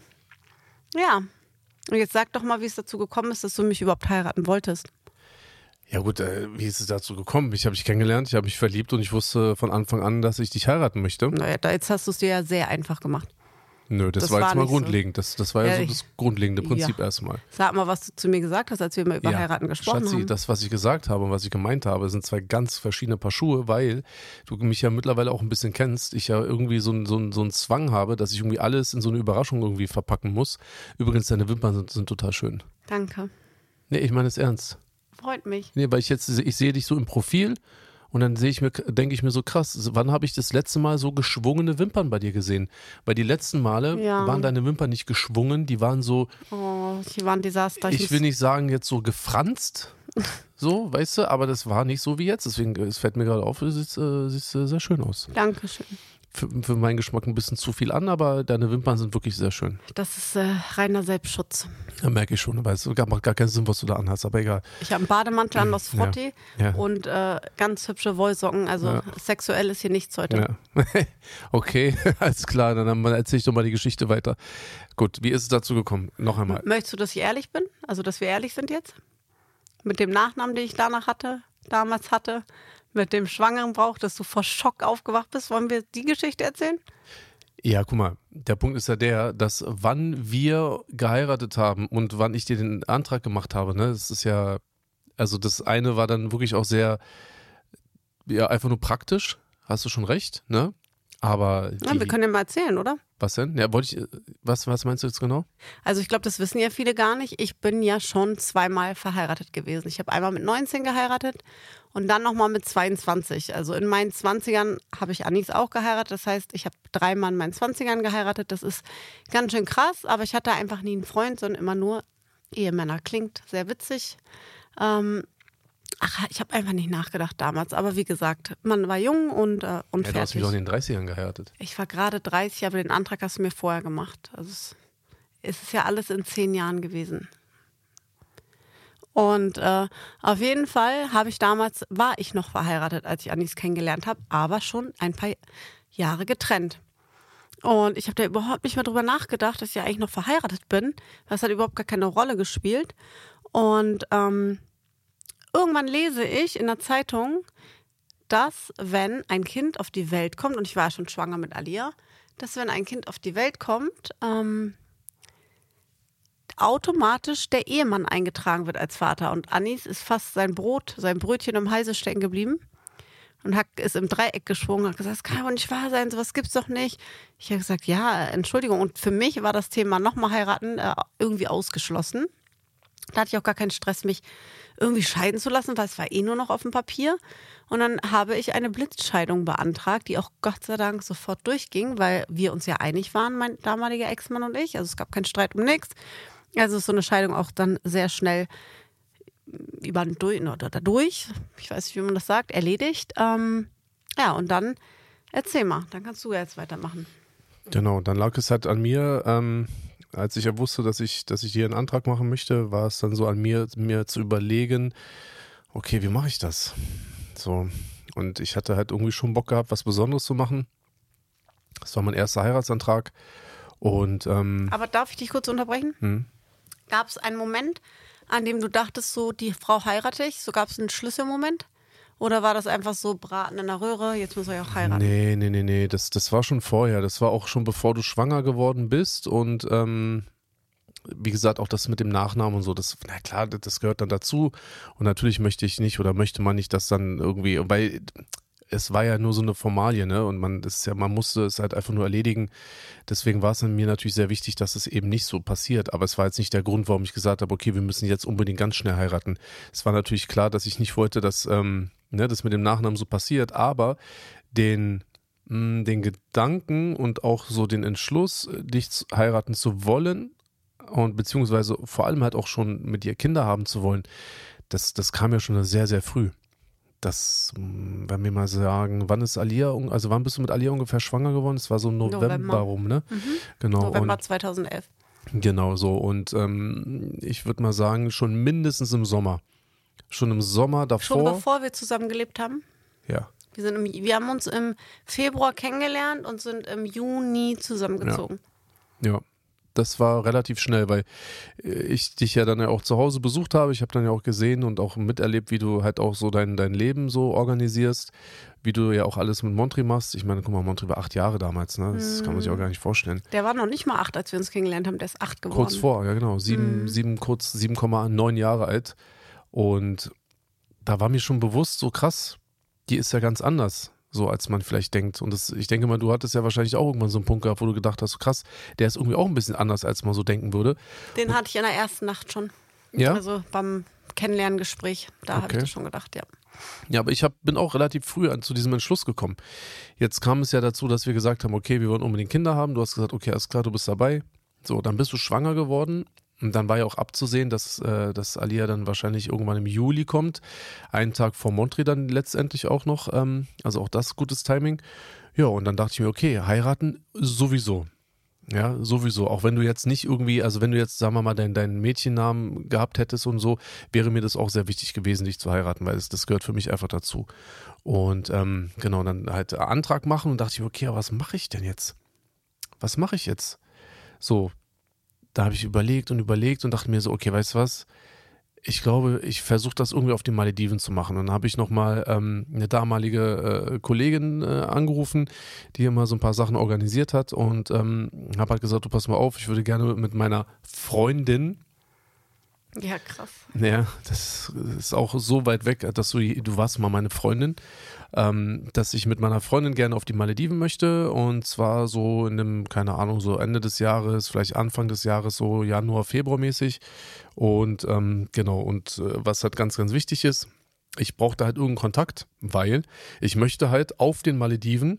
Ja. Und jetzt sag doch mal, wie es dazu gekommen ist, dass du mich überhaupt heiraten wolltest. Ja gut, äh, wie ist es dazu gekommen? Ich habe dich kennengelernt, ich habe mich verliebt und ich wusste von Anfang an, dass ich dich heiraten möchte. Naja, da, jetzt hast du es dir ja sehr einfach gemacht. Nö, das, Das war war jetzt mal nicht so. grundlegend. Das, das war ja, Ja, so ich- das grundlegende Prinzip Ja. erstmal. Sag mal, was du zu mir gesagt hast, als wir mal über Ja, Heiraten gesprochen Schatzi, haben. das, was ich gesagt habe und was ich gemeint habe, sind zwei ganz verschiedene Paar Schuhe, weil du mich ja mittlerweile auch ein bisschen kennst. Ich ja irgendwie so, ein- so, ein- so einen Zwang habe, dass ich irgendwie alles in so eine Überraschung irgendwie verpacken muss. Übrigens, deine Wimpern sind, sind total schön. Danke. Nee, ich meine es ernst. Freut mich. Nee, weil ich jetzt, ich sehe dich so im Profil und dann sehe ich mir, denke ich mir so krass, wann habe ich das letzte Mal so geschwungene Wimpern bei dir gesehen? Weil die letzten Male Ja. waren deine Wimpern nicht geschwungen, die waren so, Oh, die waren ein Desaster. ich will muss- nicht sagen jetzt so gefranst, so, weißt du, aber das war nicht so wie jetzt. Deswegen, es fällt mir gerade auf, es sieht, äh, sieht äh, sehr schön aus. Dankeschön. für, für meinen Geschmack ein bisschen zu viel an, aber deine Wimpern sind wirklich sehr schön. Das ist äh, reiner Selbstschutz. Ja, merke ich schon, aber es macht gar keinen Sinn, was du da anhast, aber egal. Ich habe einen Bademantel an aus Frotti ja, ja. und äh, ganz hübsche Wollsocken, also ja. sexuell ist hier nichts heute. Ja. Okay, alles klar, dann erzähle ich doch mal die Geschichte weiter. Gut, wie ist es dazu gekommen? Noch einmal. Möchtest du, dass ich ehrlich bin? Also, dass wir ehrlich sind jetzt? Mit dem Nachnamen, den ich danach hatte, damals hatte, mit dem schwangeren Brauch, dass du vor Schock aufgewacht bist. Wollen wir die Geschichte erzählen? Ja, guck mal, der Punkt ist ja der, dass wann wir geheiratet haben und wann ich dir den Antrag gemacht habe, ne, das ist ja, also das eine war dann wirklich auch sehr, ja, einfach nur praktisch, hast du schon recht, ne? Aber die, ja, wir können ja mal erzählen, oder? Was denn? Ja, wollte ich, was, was meinst du jetzt genau? Also ich glaube, das wissen ja viele gar nicht. Ich bin ja schon zweimal verheiratet gewesen. Ich habe einmal mit neunzehn geheiratet und dann nochmal mit zweiundzwanzig. Also in meinen zwanzigern habe ich Anis auch geheiratet. Das heißt, ich habe dreimal in meinen zwanzigern geheiratet. Das ist ganz schön krass, aber ich hatte einfach nie einen Freund, sondern immer nur Ehemänner. Klingt sehr witzig. Ähm, Ach, ich habe einfach nicht nachgedacht damals. Aber wie gesagt, man war jung und, äh, und ja, fertig. Du hast mich auch in den dreißigern geheiratet. Ich war gerade dreißig, aber den Antrag hast du mir vorher gemacht. Also es, es ist ja alles in zehn Jahren gewesen. Und äh, auf jeden Fall habe ich damals, war ich noch verheiratet, als ich Anis kennengelernt habe, aber schon ein paar Jahre getrennt. Und ich habe da überhaupt nicht mehr drüber nachgedacht, dass ich ja eigentlich noch verheiratet bin. Das hat überhaupt gar keine Rolle gespielt. Und ähm, irgendwann lese ich in der Zeitung, dass wenn ein Kind auf die Welt kommt, und ich war ja schon schwanger mit Alia, dass wenn ein Kind auf die Welt kommt, ähm, automatisch der Ehemann eingetragen wird als Vater. Und Anis ist fast sein Brot, sein Brötchen im Halse stecken geblieben und hat, ist im Dreieck geschwungen und hat gesagt, das kann doch nicht wahr sein, sowas gibt's doch nicht. Ich habe gesagt, ja, Entschuldigung. Und für mich war das Thema nochmal heiraten äh, irgendwie ausgeschlossen. Da hatte ich auch gar keinen Stress, mich irgendwie scheiden zu lassen, weil es war eh nur noch auf dem Papier. Und dann habe ich eine Blitzscheidung beantragt, die auch Gott sei Dank sofort durchging, weil wir uns ja einig waren, mein damaliger Ex-Mann und ich. Also es gab keinen Streit um nichts. Also ist so eine Scheidung auch dann sehr schnell über durch, oder dadurch, ich weiß nicht, wie man das sagt, erledigt. Ähm, ja, und dann erzähl mal, dann kannst du jetzt weitermachen. Genau, dann lag es halt an mir, ähm, als ich ja wusste, dass ich, dass ich hier einen Antrag machen möchte, war es dann so an mir, mir zu überlegen, okay, wie mache ich das? So, und ich hatte halt irgendwie schon Bock gehabt, was Besonderes zu machen. Das war mein erster Heiratsantrag. Und, ähm, Aber darf ich dich kurz unterbrechen? Hm? Gab es einen Moment, an dem du dachtest, so, die Frau heirate ich? So gab es einen Schlüsselmoment? Oder war das einfach so Braten in der Röhre, jetzt muss ich auch heiraten? Nee, nee, nee, nee, das, das war schon vorher. Das war auch schon bevor du schwanger geworden bist. Und ähm, wie gesagt, auch das mit dem Nachnamen und so, das, na klar, das gehört dann dazu. Und natürlich möchte ich nicht oder möchte man nicht, dass dann irgendwie, weil es war ja nur so eine Formalie, ne? Und man, das ist ja, man musste es halt einfach nur erledigen. Deswegen war es dann mir natürlich sehr wichtig, dass es eben nicht so passiert. Aber es war jetzt nicht der Grund, warum ich gesagt habe, okay, wir müssen jetzt unbedingt ganz schnell heiraten. Es war natürlich klar, dass ich nicht wollte, dass ähm, ne, das mit dem Nachnamen so passiert, aber den, mh, den Gedanken und auch so den Entschluss, dich zu, heiraten zu wollen und beziehungsweise vor allem halt auch schon mit dir Kinder haben zu wollen, das, das kam ja schon sehr, sehr früh. Das, wenn wir mal sagen, wann ist Alia, also wann bist du mit Alia ungefähr schwanger geworden? Es war so November, November. rum, ne? Mhm. Genau. November und, zweitausendelf. Genau so. Und ähm, ich würde mal sagen, schon mindestens im Sommer. Schon im Sommer davor. Schon bevor wir zusammen gelebt haben? Ja. Wir, sind im, wir haben uns im Februar kennengelernt und sind im Juni zusammengezogen. Ja. ja. Das war relativ schnell, weil ich dich ja dann ja auch zu Hause besucht habe. Ich habe dann ja auch gesehen und auch miterlebt, wie du halt auch so dein, dein Leben so organisierst, wie du ja auch alles mit Montri machst. Ich meine, guck mal, Montri war acht Jahre damals, ne? Das hm. kann man sich auch gar nicht vorstellen. Der war noch nicht mal acht, als wir uns kennengelernt haben, der ist acht geworden. Kurz vor, ja genau, sieben, hm. sieben kurz sieben Komma neun Jahre alt. Und da war mir schon bewusst, so krass, die ist ja ganz anders. So als man vielleicht denkt. Und das, ich denke mal, du hattest ja wahrscheinlich auch irgendwann so einen Punkt gehabt, wo du gedacht hast, so krass, der ist irgendwie auch ein bisschen anders, als man so denken würde. Den hatte ich in der ersten Nacht schon. Ja? Also beim Kennenlerngespräch, da okay. habe ich das schon gedacht, ja. Ja, aber ich hab, bin auch relativ früh an, zu diesem Entschluss gekommen. Jetzt kam es ja dazu, dass wir gesagt haben, okay, wir wollen unbedingt Kinder haben. Du hast gesagt, okay, alles klar, du bist dabei. So, dann bist du schwanger geworden. Und dann war ja auch abzusehen, dass, äh, dass Alia dann wahrscheinlich irgendwann im Juli kommt. Einen Tag vor Montre dann letztendlich auch noch. Ähm, also auch das gutes Timing. Ja, und dann dachte ich mir, okay, heiraten sowieso. Ja, sowieso. Auch wenn du jetzt nicht irgendwie, also wenn du jetzt, sagen wir mal, deinen, deinen Mädchennamen gehabt hättest und so, wäre mir das auch sehr wichtig gewesen, dich zu heiraten, weil das, das gehört für mich einfach dazu. Und ähm, genau, dann halt Antrag machen und dachte ich, okay, aber was mache ich denn jetzt? Was mache ich jetzt? So, da habe ich überlegt und überlegt und dachte mir so, okay, weißt du was? Ich glaube, ich versuche das irgendwie auf den Malediven zu machen. Und dann habe ich nochmal ähm, eine damalige äh, Kollegin äh, angerufen, die immer so ein paar Sachen organisiert hat und ähm, habe halt gesagt, du pass mal auf, ich würde gerne mit meiner Freundin. Ja, krass. Ja, das ist auch so weit weg, dass du, du warst mal meine Freundin, ähm, dass ich mit meiner Freundin gerne auf die Malediven möchte und zwar so in einem, keine Ahnung, so Ende des Jahres, vielleicht Anfang des Jahres, so Januar, Februar mäßig und ähm, genau, und äh, was halt ganz, ganz wichtig ist, ich brauchte halt irgendeinen Kontakt, weil ich möchte halt auf den Malediven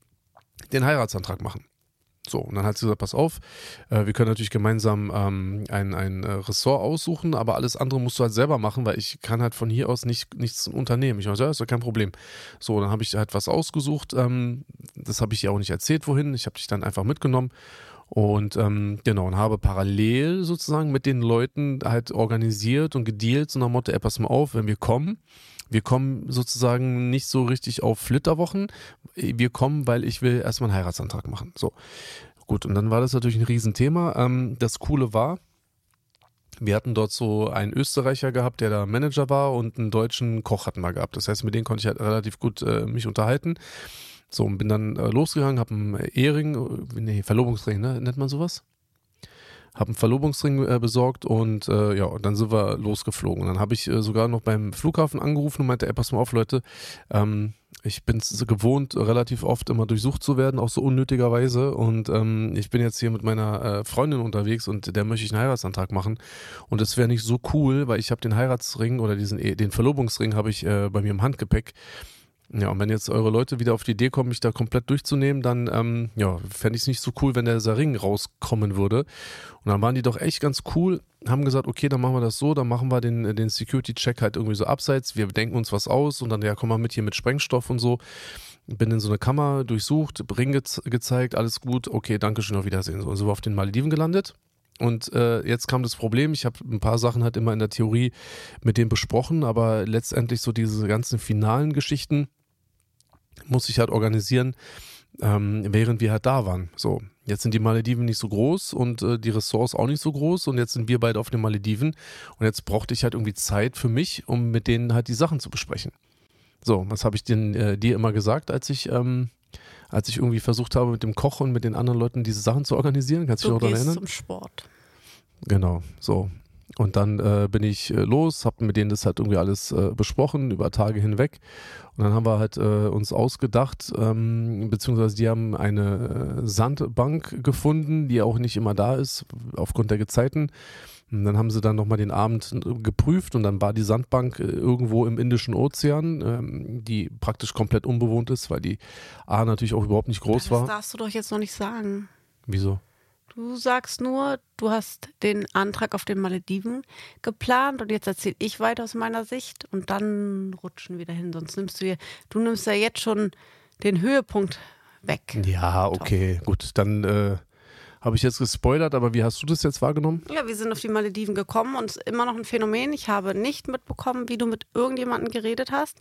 den Heiratsantrag machen. So, und dann hat sie gesagt, pass auf, äh, wir können natürlich gemeinsam ähm, ein, ein äh, Ressort aussuchen, aber alles andere musst du halt selber machen, weil ich kann halt von hier aus nicht, nichts unternehmen. Ich meine, ja, ist doch kein Problem. So, dann habe ich halt was ausgesucht, ähm, das habe ich dir auch nicht erzählt, wohin, ich habe dich dann einfach mitgenommen und ähm, genau, und habe parallel sozusagen mit den Leuten halt organisiert und gedealt, so nach dem Motto, ey, pass mal auf, wenn wir kommen, wir kommen sozusagen nicht so richtig auf Flitterwochen. Wir kommen, weil ich will erstmal einen Heiratsantrag machen. So, gut. Und dann war das natürlich ein Riesenthema. Ähm, das Coole war, wir hatten dort so einen Österreicher gehabt, der da Manager war und einen deutschen Koch hatten wir gehabt. Das heißt, mit denen konnte ich halt relativ gut äh, mich unterhalten. So, und bin dann äh, losgegangen, habe einen Ehering, nee, Verlobungsring, ne? Nennt man sowas? Habe einen Verlobungsring äh, besorgt und äh, ja, und dann sind wir losgeflogen. Und dann habe ich äh, sogar noch beim Flughafen angerufen und meinte, ey, pass mal auf, Leute, ähm, ich bin es gewohnt, relativ oft immer durchsucht zu werden, auch so unnötigerweise. Und ähm, ich bin jetzt hier mit meiner äh, Freundin unterwegs und der möchte ich einen Heiratsantrag machen. Und das wäre nicht so cool, weil ich habe den Heiratsring oder diesen den Verlobungsring habe ich äh, bei mir im Handgepäck. Ja, und wenn jetzt eure Leute wieder auf die Idee kommen, mich da komplett durchzunehmen, dann ähm, ja, fände ich es nicht so cool, wenn der Ring rauskommen würde. Und dann waren die doch echt ganz cool, haben gesagt, okay, dann machen wir das so, dann machen wir den, den Security-Check halt irgendwie so abseits, wir denken uns was aus und dann, ja, komm mal mit hier mit Sprengstoff und so. Bin in so eine Kammer durchsucht, Ring ge- gezeigt, alles gut, okay, danke schön, auf Wiedersehen. So, und so war auf den Malediven gelandet. Und äh, jetzt kam das Problem, ich habe ein paar Sachen halt immer in der Theorie mit dem besprochen, aber letztendlich so diese ganzen finalen Geschichten muss ich halt organisieren, ähm, während wir halt da waren. So, jetzt sind die Malediven nicht so groß und äh, die Ressorts auch nicht so groß und jetzt sind wir beide auf den Malediven und jetzt brauchte ich halt irgendwie Zeit für mich, um mit denen halt die Sachen zu besprechen. So, was habe ich denn, äh, dir immer gesagt, als ich ähm, als ich irgendwie versucht habe, mit dem Koch und mit den anderen Leuten diese Sachen zu organisieren? Kannst du dich noch daran erinnern? Du gehst zum Sport. Genau, so. Und dann äh, bin ich äh, los, habe mit denen das halt irgendwie alles äh, besprochen, über Tage hinweg. Und dann haben wir halt äh, uns ausgedacht, ähm, beziehungsweise die haben eine äh, Sandbank gefunden, die auch nicht immer da ist, aufgrund der Gezeiten. Und dann haben sie dann nochmal den Abend geprüft und dann war die Sandbank äh, irgendwo im Indischen Ozean, ähm, die praktisch komplett unbewohnt ist, weil die A natürlich auch überhaupt nicht groß das war. Das darfst du doch jetzt noch nicht sagen. Wieso? Du sagst nur, du hast den Antrag auf den Malediven geplant und jetzt erzähle ich weiter aus meiner Sicht und dann rutschen wir dahin. Sonst nimmst du ja, du nimmst ja jetzt schon den Höhepunkt weg. Ja, okay, Top. Gut, dann äh, habe ich jetzt gespoilert, aber wie hast du das jetzt wahrgenommen? Ja, wir sind auf die Malediven gekommen und es ist immer noch ein Phänomen. Ich habe nicht mitbekommen, wie du mit irgendjemandem geredet hast.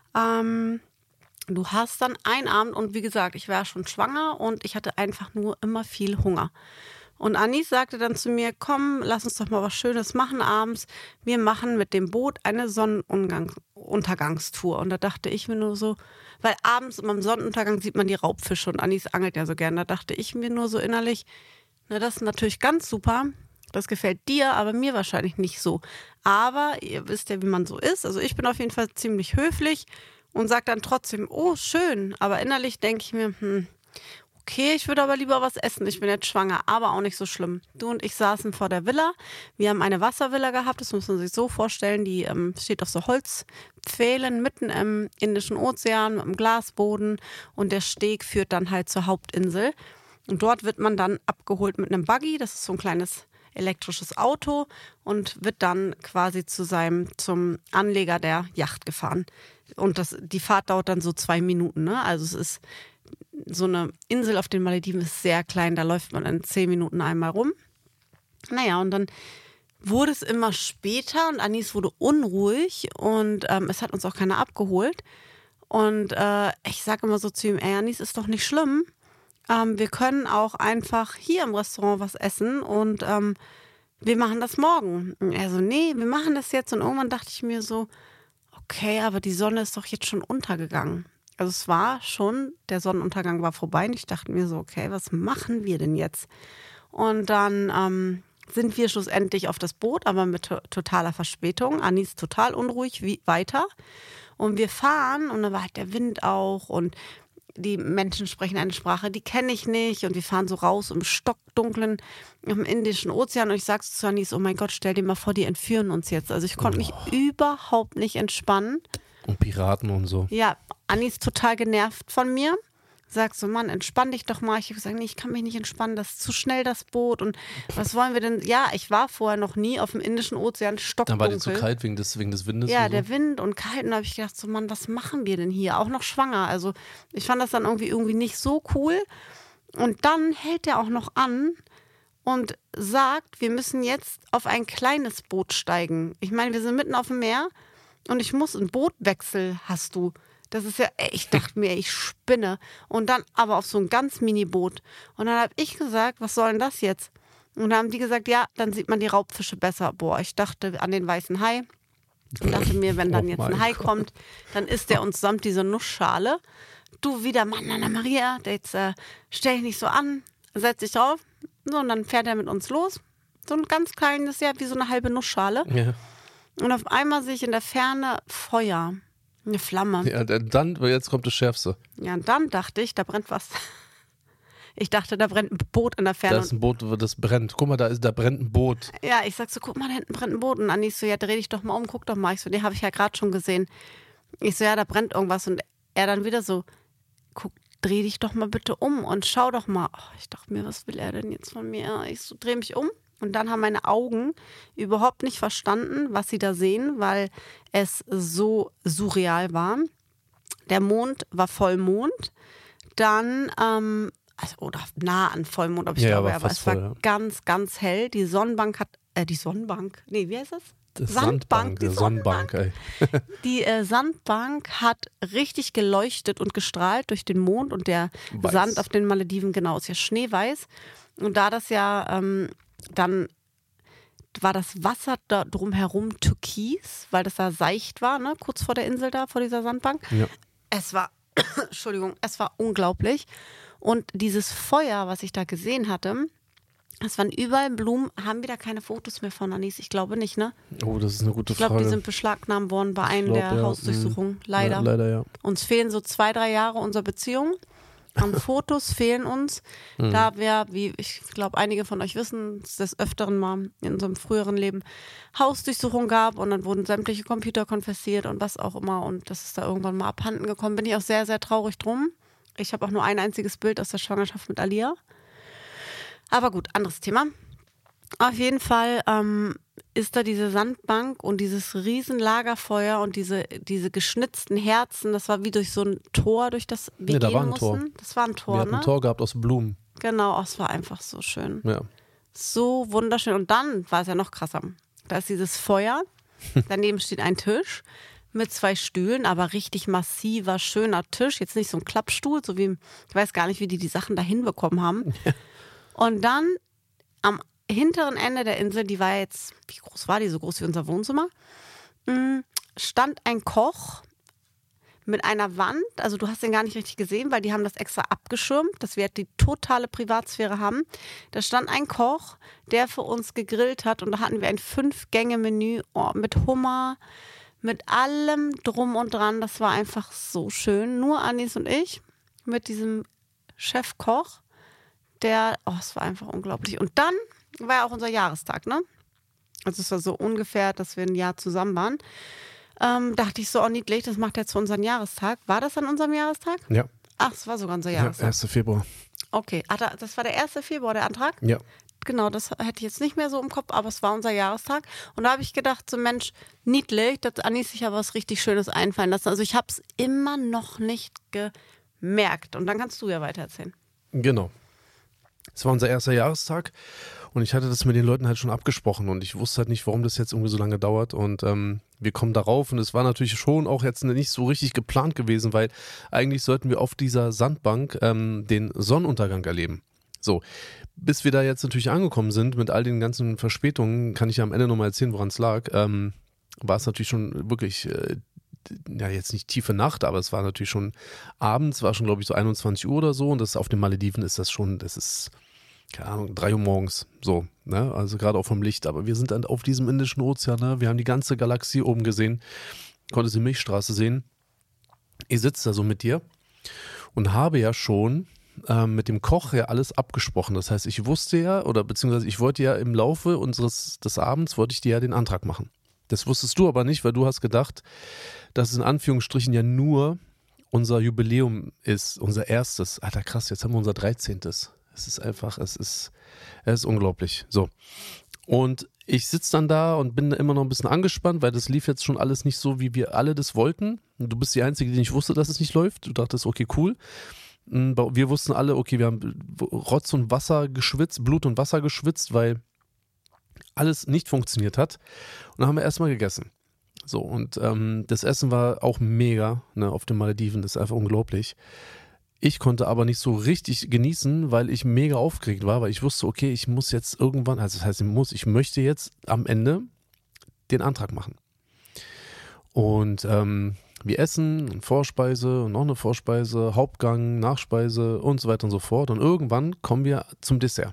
Ähm... Du hast dann einen Abend und wie gesagt, ich war schon schwanger und ich hatte einfach nur immer viel Hunger. Und Anis sagte dann zu mir, komm, lass uns doch mal was Schönes machen abends. Wir machen mit dem Boot eine Sonnenuntergangstour. Und da dachte ich mir nur so, weil abends beim Sonnenuntergang sieht man die Raubfische und Anis angelt ja so gern. Da dachte ich mir nur so innerlich, na das ist natürlich ganz super. Das gefällt dir, aber mir wahrscheinlich nicht so. Aber ihr wisst ja, wie man so ist. Also ich bin auf jeden Fall ziemlich höflich. Und sage dann trotzdem, oh, schön. Aber innerlich denke ich mir, hm, okay, ich würde aber lieber was essen. Ich bin jetzt schwanger, aber auch nicht so schlimm. Du und ich saßen vor der Villa. Wir haben eine Wasservilla gehabt, das muss man sich so vorstellen. Die ähm, steht auf so Holzpfählen mitten im Indischen Ozean mit einem Glasboden. Und der Steg führt dann halt zur Hauptinsel. Und dort wird man dann abgeholt mit einem Buggy. Das ist so ein kleines elektrisches Auto und wird dann quasi zu seinem, zum Anleger der Yacht gefahren. Und das, die Fahrt dauert dann so zwei Minuten, ne? Also es ist so eine Insel auf den Malediven ist sehr klein, da läuft man in zehn Minuten einmal rum. Naja, und dann wurde es immer später und Anis wurde unruhig und ähm, es hat uns auch keiner abgeholt. Und äh, ich sage immer so zu ihm, ey Anis, ist doch nicht schlimm. Ähm, wir können auch einfach hier im Restaurant was essen und ähm, wir machen das morgen. Und er so, nee, wir machen das jetzt. Und irgendwann dachte ich mir so, okay, aber die Sonne ist doch jetzt schon untergegangen. Also es war schon, der Sonnenuntergang war vorbei und ich dachte mir so, okay, was machen wir denn jetzt? Und dann ähm, sind wir schlussendlich auf das Boot, aber mit to- totaler Verspätung. Anis total unruhig, wie weiter. Und wir fahren und da war halt der Wind auch und die Menschen sprechen eine Sprache, die kenne ich nicht und wir fahren so raus im stockdunklen, im Indischen Ozean und ich sag zu Anis, oh mein Gott, stell dir mal vor, die entführen uns jetzt. Also ich konnte mich Oh. überhaupt nicht entspannen. Und Piraten und so. Ja, Anis total genervt von mir. Sagst so, Mann, entspann dich doch mal. Ich habe gesagt, nee, ich kann mich nicht entspannen, das ist zu schnell, das Boot. Und was wollen wir denn? Ja, ich war vorher noch nie auf dem Indischen Ozean, Dann stockdunkel. war dir zu kalt wegen des, wegen des Windes. Ja, und so. der Wind und kalt. Und da habe ich gedacht, so Mann, was machen wir denn hier? Auch noch schwanger. Also ich fand das dann irgendwie, irgendwie nicht so cool. Und dann hält er auch noch an und sagt, wir müssen jetzt auf ein kleines Boot steigen. Ich meine, wir sind mitten auf dem Meer und ich muss einen Bootwechsel, hast du. Das ist ja, ey, ich dachte mir, ich spinne. Und dann aber auf so ein ganz Mini-Boot. Und dann habe ich gesagt, was soll denn das jetzt? Und dann haben die gesagt, ja, dann sieht man die Raubfische besser. Boah, ich dachte an den weißen Hai. Und dachte mir, wenn dann Oh jetzt ein mein Hai Gott. kommt, dann isst der uns samt dieser Nussschale. Du wieder, Mann, Anna Maria, jetzt äh, stell dich nicht so an, setz dich drauf. So, und dann fährt er mit uns los. So ein ganz kleines, ja, wie so eine halbe Nussschale. Ja. Und auf einmal sehe ich in der Ferne Feuer. Eine Flamme. Ja, dann, jetzt kommt das Schärfste. Ja, und dann dachte ich, da brennt was. Ich dachte, da brennt ein Boot in der Ferne. Da ist ein Boot, das brennt. Guck mal, da, ist, da brennt ein Boot. Ja, ich sag so, guck mal, da hinten brennt ein Boot. Und Anis so, ja, dreh dich doch mal um, guck doch mal. Ich so, nee, habe ich ja gerade schon gesehen. Ich so, ja, da brennt irgendwas. Und er dann wieder so, guck, dreh dich doch mal bitte um und schau doch mal. Oh, ich dachte mir, was will er denn jetzt von mir? Ich so, dreh mich um. Und dann haben meine Augen überhaupt nicht verstanden, was sie da sehen, weil es so surreal war. Der Mond war Vollmond. Dann, ähm, also, oder nah an Vollmond, aber ich Ja, glaube, war aber fast es war voll, ja. ganz, ganz hell. Die Sonnenbank hat, äh, die Sonnenbank, nee, wie heißt das? Das Sandbank, der die Sonnenbank, ey. Die äh, Sandbank hat richtig geleuchtet und gestrahlt durch den Mond und der Weiß. Sand auf den Malediven, genau, ist ja schneeweiß. Und da das ja ähm, dann war das Wasser da drumherum türkis, weil das da seicht war, ne, kurz vor der Insel da, vor dieser Sandbank. Ja. Es war, Entschuldigung, es war unglaublich. Und dieses Feuer, was ich da gesehen hatte, es waren überall Blumen. Haben wir da keine Fotos mehr von, Anis? Ich glaube nicht, ne? Oh, das ist eine gute Ich glaube, Frage. die sind beschlagnahmt worden bei Ich einer glaub, der ja. Hausdurchsuchungen. Mhm. Leider. Ja, leider, ja. Uns fehlen so zwei, drei Jahre unserer Beziehung. An Fotos fehlen uns. Mhm. Da wir, wie ich glaube, einige von euch wissen, es des Öfteren mal in unserem früheren Leben Hausdurchsuchungen gab und dann wurden sämtliche Computer konfisziert und was auch immer. Und das ist da irgendwann mal abhanden gekommen. Bin ich auch sehr, sehr traurig drum. Ich habe auch nur ein einziges Bild aus der Schwangerschaft mit Alia. Aber gut, anderes Thema. Auf jeden Fall ähm, ist da diese Sandbank und dieses riesen Lagerfeuer und diese, diese geschnitzten Herzen, das war wie durch so ein Tor, durch das wir Nee, da gehen war ein mussten. Tor. Das war ein Tor, Wir hatten ne? ein Tor gehabt aus Blumen. Genau, oh, es war einfach so schön. Ja. So wunderschön. Und dann war es ja noch krasser. Da ist dieses Feuer, daneben steht ein Tisch mit zwei Stühlen, aber richtig massiver, schöner Tisch. Jetzt nicht so ein Klappstuhl, so wie, ich weiß gar nicht, wie die die Sachen da hinbekommen haben. Und dann am hinteren Ende der Insel, die war jetzt, wie groß war die? So groß wie unser Wohnzimmer, stand ein Koch mit einer Wand, also du hast den gar nicht richtig gesehen, weil die haben das extra abgeschirmt, dass wir die totale Privatsphäre haben. Da stand ein Koch, der für uns gegrillt hat und da hatten wir ein Fünf-Gänge-Menü oh, mit Hummer, mit allem drum und dran. Das war einfach so schön. Nur Anis und ich mit diesem Chefkoch, der, oh, es war einfach unglaublich. Und dann war ja auch unser Jahrestag, ne? Also es war so ungefähr, dass wir ein Jahr zusammen waren. Ähm, dachte ich so, oh niedlich, das macht er zu unserem Jahrestag. War das an unserem Jahrestag? Ja. Ach, es war sogar unser Ja, Jahrestag. erster Februar. Okay, ah, da- das war der erste Februar, der Antrag? Ja. genau, das hätte ich jetzt nicht mehr so im Kopf, aber es war unser Jahrestag. Und da habe ich gedacht, so Mensch, niedlich, dass Anis sich ja was richtig Schönes einfallen lassen. Also ich habe es immer noch nicht gemerkt. Und dann kannst du ja weiter erzählen. Genau. Es war unser erster Jahrestag und ich hatte das mit den Leuten halt schon abgesprochen und ich wusste halt nicht, warum das jetzt irgendwie so lange dauert und ähm, wir kommen darauf und es war natürlich schon auch jetzt nicht so richtig geplant gewesen, weil eigentlich sollten wir auf dieser Sandbank ähm, den Sonnenuntergang erleben. So, bis wir da jetzt natürlich angekommen sind mit all den ganzen Verspätungen, kann ich ja am Ende nochmal erzählen, woran es lag, ähm, war es natürlich schon wirklich, äh, ja jetzt nicht tiefe Nacht, aber es war natürlich schon abends, war schon glaube ich so einundzwanzig Uhr oder so und das auf den Malediven ist das schon, das ist keine Ahnung, drei Uhr morgens, so, ne, also gerade auch vom Licht, aber wir sind dann auf diesem Indischen Ozean, ne, wir haben die ganze Galaxie oben gesehen, konntest die Milchstraße sehen, ich sitze da so mit dir und habe ja schon ähm, mit dem Koch ja alles abgesprochen, das heißt, ich wusste ja, oder beziehungsweise ich wollte ja im Laufe unseres, des Abends, wollte ich dir ja den Antrag machen. Das wusstest du aber nicht, weil du hast gedacht, dass es in Anführungsstrichen ja nur unser Jubiläum ist, unser erstes, Alter krass, jetzt haben wir unser dreizehntes Es ist einfach, es ist, es ist unglaublich. So. Und ich sitze dann da und bin immer noch ein bisschen angespannt, weil das lief jetzt schon alles nicht so, wie wir alle das wollten. Und du bist die Einzige, die nicht wusste, dass es nicht läuft. Du dachtest, okay, cool. Wir wussten alle, okay, wir haben Rotz und Wasser geschwitzt, Blut und Wasser geschwitzt, weil alles nicht funktioniert hat. Und dann haben wir erstmal gegessen. So, und ähm, das Essen war auch mega, ne, auf den Malediven. Das ist einfach unglaublich. Ich konnte aber nicht so richtig genießen, weil ich mega aufgeregt war, weil ich wusste, okay, ich muss jetzt irgendwann, also das heißt, ich muss, ich möchte jetzt am Ende den Antrag machen. Und ähm, wir essen und Vorspeise und noch eine Vorspeise, Hauptgang, Nachspeise und so weiter und so fort. Und irgendwann kommen wir zum Dessert.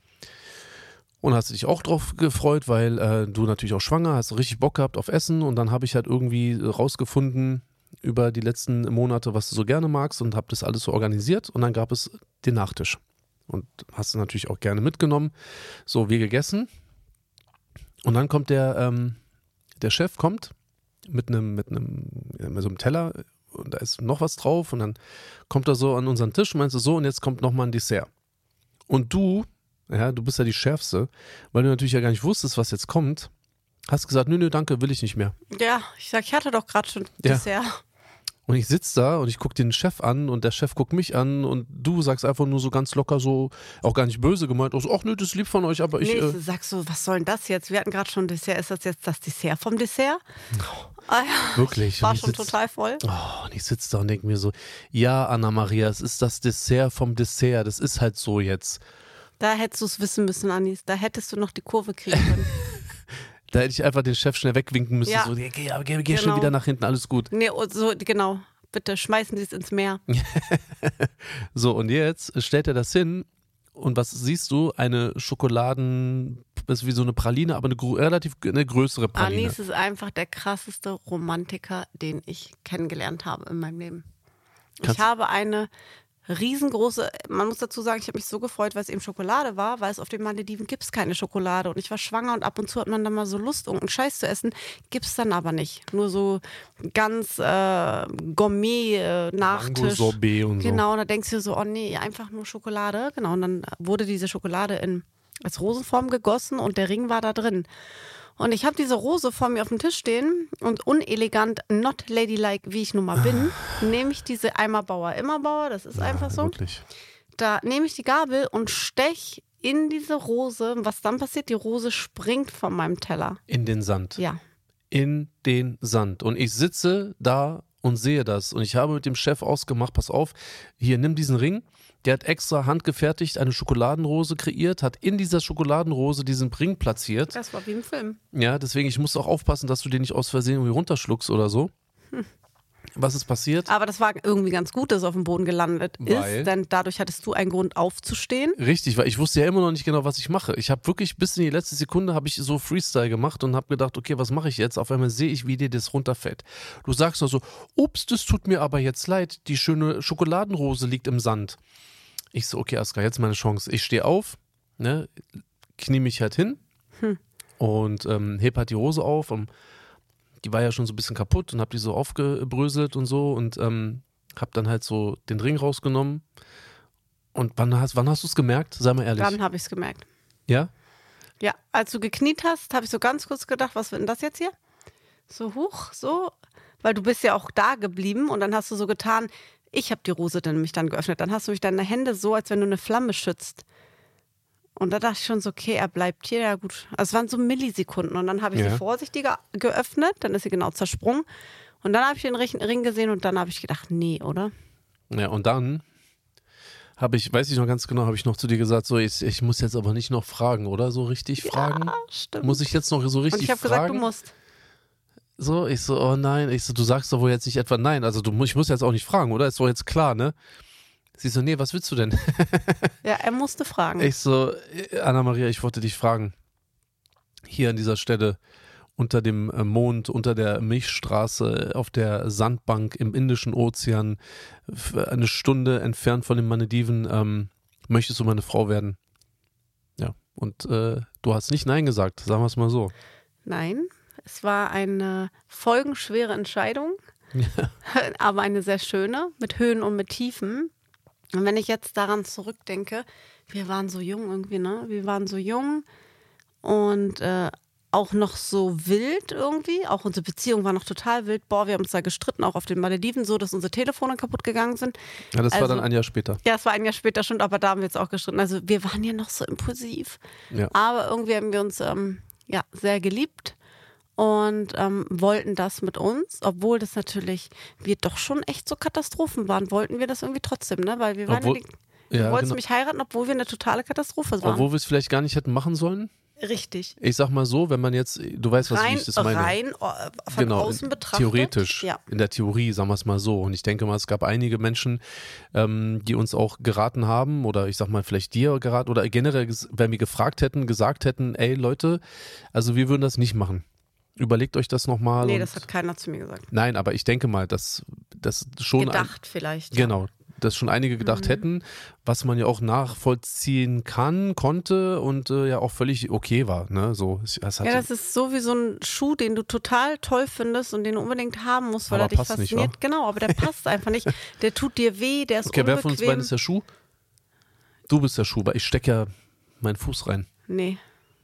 Und hast du dich auch drauf gefreut, weil äh, du natürlich auch schwanger hast, richtig Bock gehabt auf Essen. Und dann habe ich halt irgendwie rausgefunden, über die letzten Monate, was du so gerne magst und habe das alles so organisiert und dann gab es den Nachtisch und hast du natürlich auch gerne mitgenommen, so wir gegessen und dann kommt der ähm, der Chef kommt mit einem mit einem mit so einem Teller und da ist noch was drauf und dann kommt er so an unseren Tisch und meinst du so und jetzt kommt nochmal ein Dessert und du, ja, du bist ja die Schärfste, weil du natürlich ja gar nicht wusstest, was jetzt kommt. Hast gesagt, nö, nö, danke, will ich nicht mehr. Ja, ich sag, ich hatte doch gerade schon Dessert. Ja. Und ich sitze da und ich gucke den Chef an und der Chef guckt mich an und du sagst einfach nur so ganz locker so, auch gar nicht böse gemeint, auch so, ach nö, das ist lieb von euch, aber ich... Nee, äh, du sagst so, was soll denn das jetzt? Wir hatten gerade schon Dessert, ist das jetzt das Dessert vom Dessert? Oh, ah, ja. Wirklich. War und ich schon sitz, total voll. Oh, und ich sitze da und denke mir so, ja, Anna-Maria, es ist das Dessert vom Dessert, das ist halt so jetzt. Da hättest du es wissen müssen, Anis, da hättest du noch die Kurve kriegen können. Da hätte ich einfach den Chef schnell wegwinken müssen, Ja. so, geh, geh, geh, geh Genau. schnell wieder nach hinten, alles gut. Nee, und so, genau, bitte schmeißen Sie es ins Meer. So, und jetzt stellt er das hin und was siehst du? Eine Schokoladen, das ist wie so eine Praline, aber eine gro- relativ eine größere Praline. Anis ist einfach der krasseste Romantiker, den ich kennengelernt habe in meinem Leben. Kannst- Ich habe eine riesengroße, man muss dazu sagen, ich habe mich so gefreut, weil es eben Schokolade war, weil es auf den Malediven gibt es keine Schokolade und ich war schwanger und ab und zu hat man dann mal so Lust, irgendeinen Scheiß zu essen, gibt es dann aber nicht. Nur so ganz äh, Gourmet-Nachtisch. Mango-Sorbet und so. Genau, und da denkst du dir so, oh nee, einfach nur Schokolade. Genau, und dann wurde diese Schokolade in als Rosenform gegossen und der Ring war da drin. Und ich habe diese Rose vor mir auf dem Tisch stehen und unelegant, not ladylike, wie ich nun mal bin, nehme ich diese Eimerbauer Immerbauer, das ist einfach so. Wirklich. Da nehme ich die Gabel und stech in diese Rose. Was dann passiert, die Rose springt von meinem Teller. In den Sand. Ja. In den Sand. Und ich sitze da und sehe das. Und ich habe mit dem Chef ausgemacht, pass auf, hier, nimm diesen Ring. Der hat extra handgefertigt eine Schokoladenrose kreiert, hat in dieser Schokoladenrose diesen Ring platziert. Das war wie im Film. Ja, deswegen, ich muss auch aufpassen, dass du den nicht aus Versehen irgendwie runterschluckst oder so. Hm. Was ist passiert? Aber das war irgendwie ganz gut, dass es auf dem Boden gelandet Weil? ist, denn dadurch hattest du einen Grund aufzustehen. Richtig, weil ich wusste ja immer noch nicht genau, was ich mache. Ich habe wirklich bis in die letzte Sekunde habe ich so Freestyle gemacht und habe gedacht, okay, was mache ich jetzt? Auf einmal sehe ich, wie dir das runterfällt. Du sagst also, ups, das tut mir aber jetzt leid. Die schöne Schokoladenrose liegt im Sand. Ich so, okay, Aska, jetzt meine Chance. Ich stehe auf, ne, knie mich halt hin Hm. und ähm, heb halt die Rose auf. Und die war ja schon so ein bisschen kaputt und habe die so aufgebröselt und so und ähm, habe dann halt so den Ring rausgenommen. Und wann hast, wann hast du es gemerkt? Sei mal ehrlich. Dann habe ich es gemerkt. Ja? Ja, als du gekniet hast, habe ich so ganz kurz gedacht, was wird denn das jetzt hier? So hoch, so, weil du bist ja auch da geblieben und dann hast du so getan, ich habe die Rose dann nämlich dann geöffnet, dann hast du mich deine Hände so, als wenn du eine Flamme schützt. Und da dachte ich schon so, okay, er bleibt hier, ja gut. Also es waren so Millisekunden und dann habe ich Ja. sie vorsichtiger geöffnet, dann ist sie genau zersprungen und dann habe ich den Ring gesehen und dann habe ich gedacht, nee, oder? Ja, und dann habe ich, weiß ich noch ganz genau, habe ich noch zu dir gesagt, so, ich, ich muss jetzt aber nicht noch fragen, oder? So richtig fragen? Ja, stimmt. Muss ich jetzt noch so richtig und ich habe fragen? gesagt, du musst. So, ich so, oh nein, ich so, du sagst doch wohl jetzt nicht etwa nein, also du, mu- ich muss jetzt auch nicht fragen, oder? Ist doch jetzt klar, ne? Sie so, nee, was willst du denn? Ja, er musste fragen. Ich so, Anna-Maria, ich wollte dich fragen, hier an dieser Stelle, unter dem äh, Mond, unter der Milchstraße, auf der Sandbank im Indischen Ozean, f- eine Stunde entfernt von den Malediven, ähm, möchtest du meine Frau werden? Ja, und äh, du hast nicht Nein gesagt, sagen wir es mal so. Nein, es war eine folgenschwere Entscheidung, aber eine sehr schöne, mit Höhen und mit Tiefen. Und wenn ich jetzt daran zurückdenke, wir waren so jung irgendwie, ne? Wir waren so jung und äh, auch noch so wild irgendwie. Auch unsere Beziehung war noch total wild. Boah, wir haben uns da gestritten, auch auf den Malediven, so, dass unsere Telefone kaputt gegangen sind. Ja, das war Also- dann ein Jahr später. Ja, es war ein Jahr später schon, aber da haben wir jetzt auch gestritten. Also wir waren ja noch so impulsiv. Ja. Aber irgendwie haben wir uns ähm, ja, sehr geliebt und ähm, wollten das mit uns, obwohl das natürlich, wir doch schon echt so Katastrophen waren, wollten wir das irgendwie trotzdem, ne? Weil wir waren Obwohl- ja die, Ja, du wolltest genau. mich heiraten, obwohl wir eine totale Katastrophe waren. Obwohl wir es vielleicht gar nicht hätten machen sollen. Richtig. Ich sag mal so, wenn man jetzt, du weißt, was Rein, ich das meine. rein äh, von Genau, außen betrachtet. theoretisch, Ja. in der Theorie, sagen wir es mal so. Und ich denke mal, es gab einige Menschen, ähm, die uns auch geraten haben oder ich sag mal vielleicht dir geraten oder generell, ges- wenn wir gefragt hätten, gesagt hätten, ey Leute, also wir würden das nicht machen. Überlegt euch das nochmal. Nee, und, das hat keiner zu mir gesagt. nein, aber ich denke mal, dass das schon... Gedacht vielleicht. Ein, genau, dass schon einige gedacht Mhm. hätten, was man ja auch nachvollziehen kann, konnte und äh, ja auch völlig okay war. Ne? So, es, es hat, Ja, das ist so wie so ein Schuh, den du total toll findest und den du unbedingt haben musst, weil Aber er dich passt nicht, fasziniert. wa? Genau, aber der passt einfach nicht. Der tut dir weh, der ist okay, wer unbequem. von uns beiden ist der Schuh? Du bist der Schuh, weil ich stecke ja meinen Fuß rein. Nee.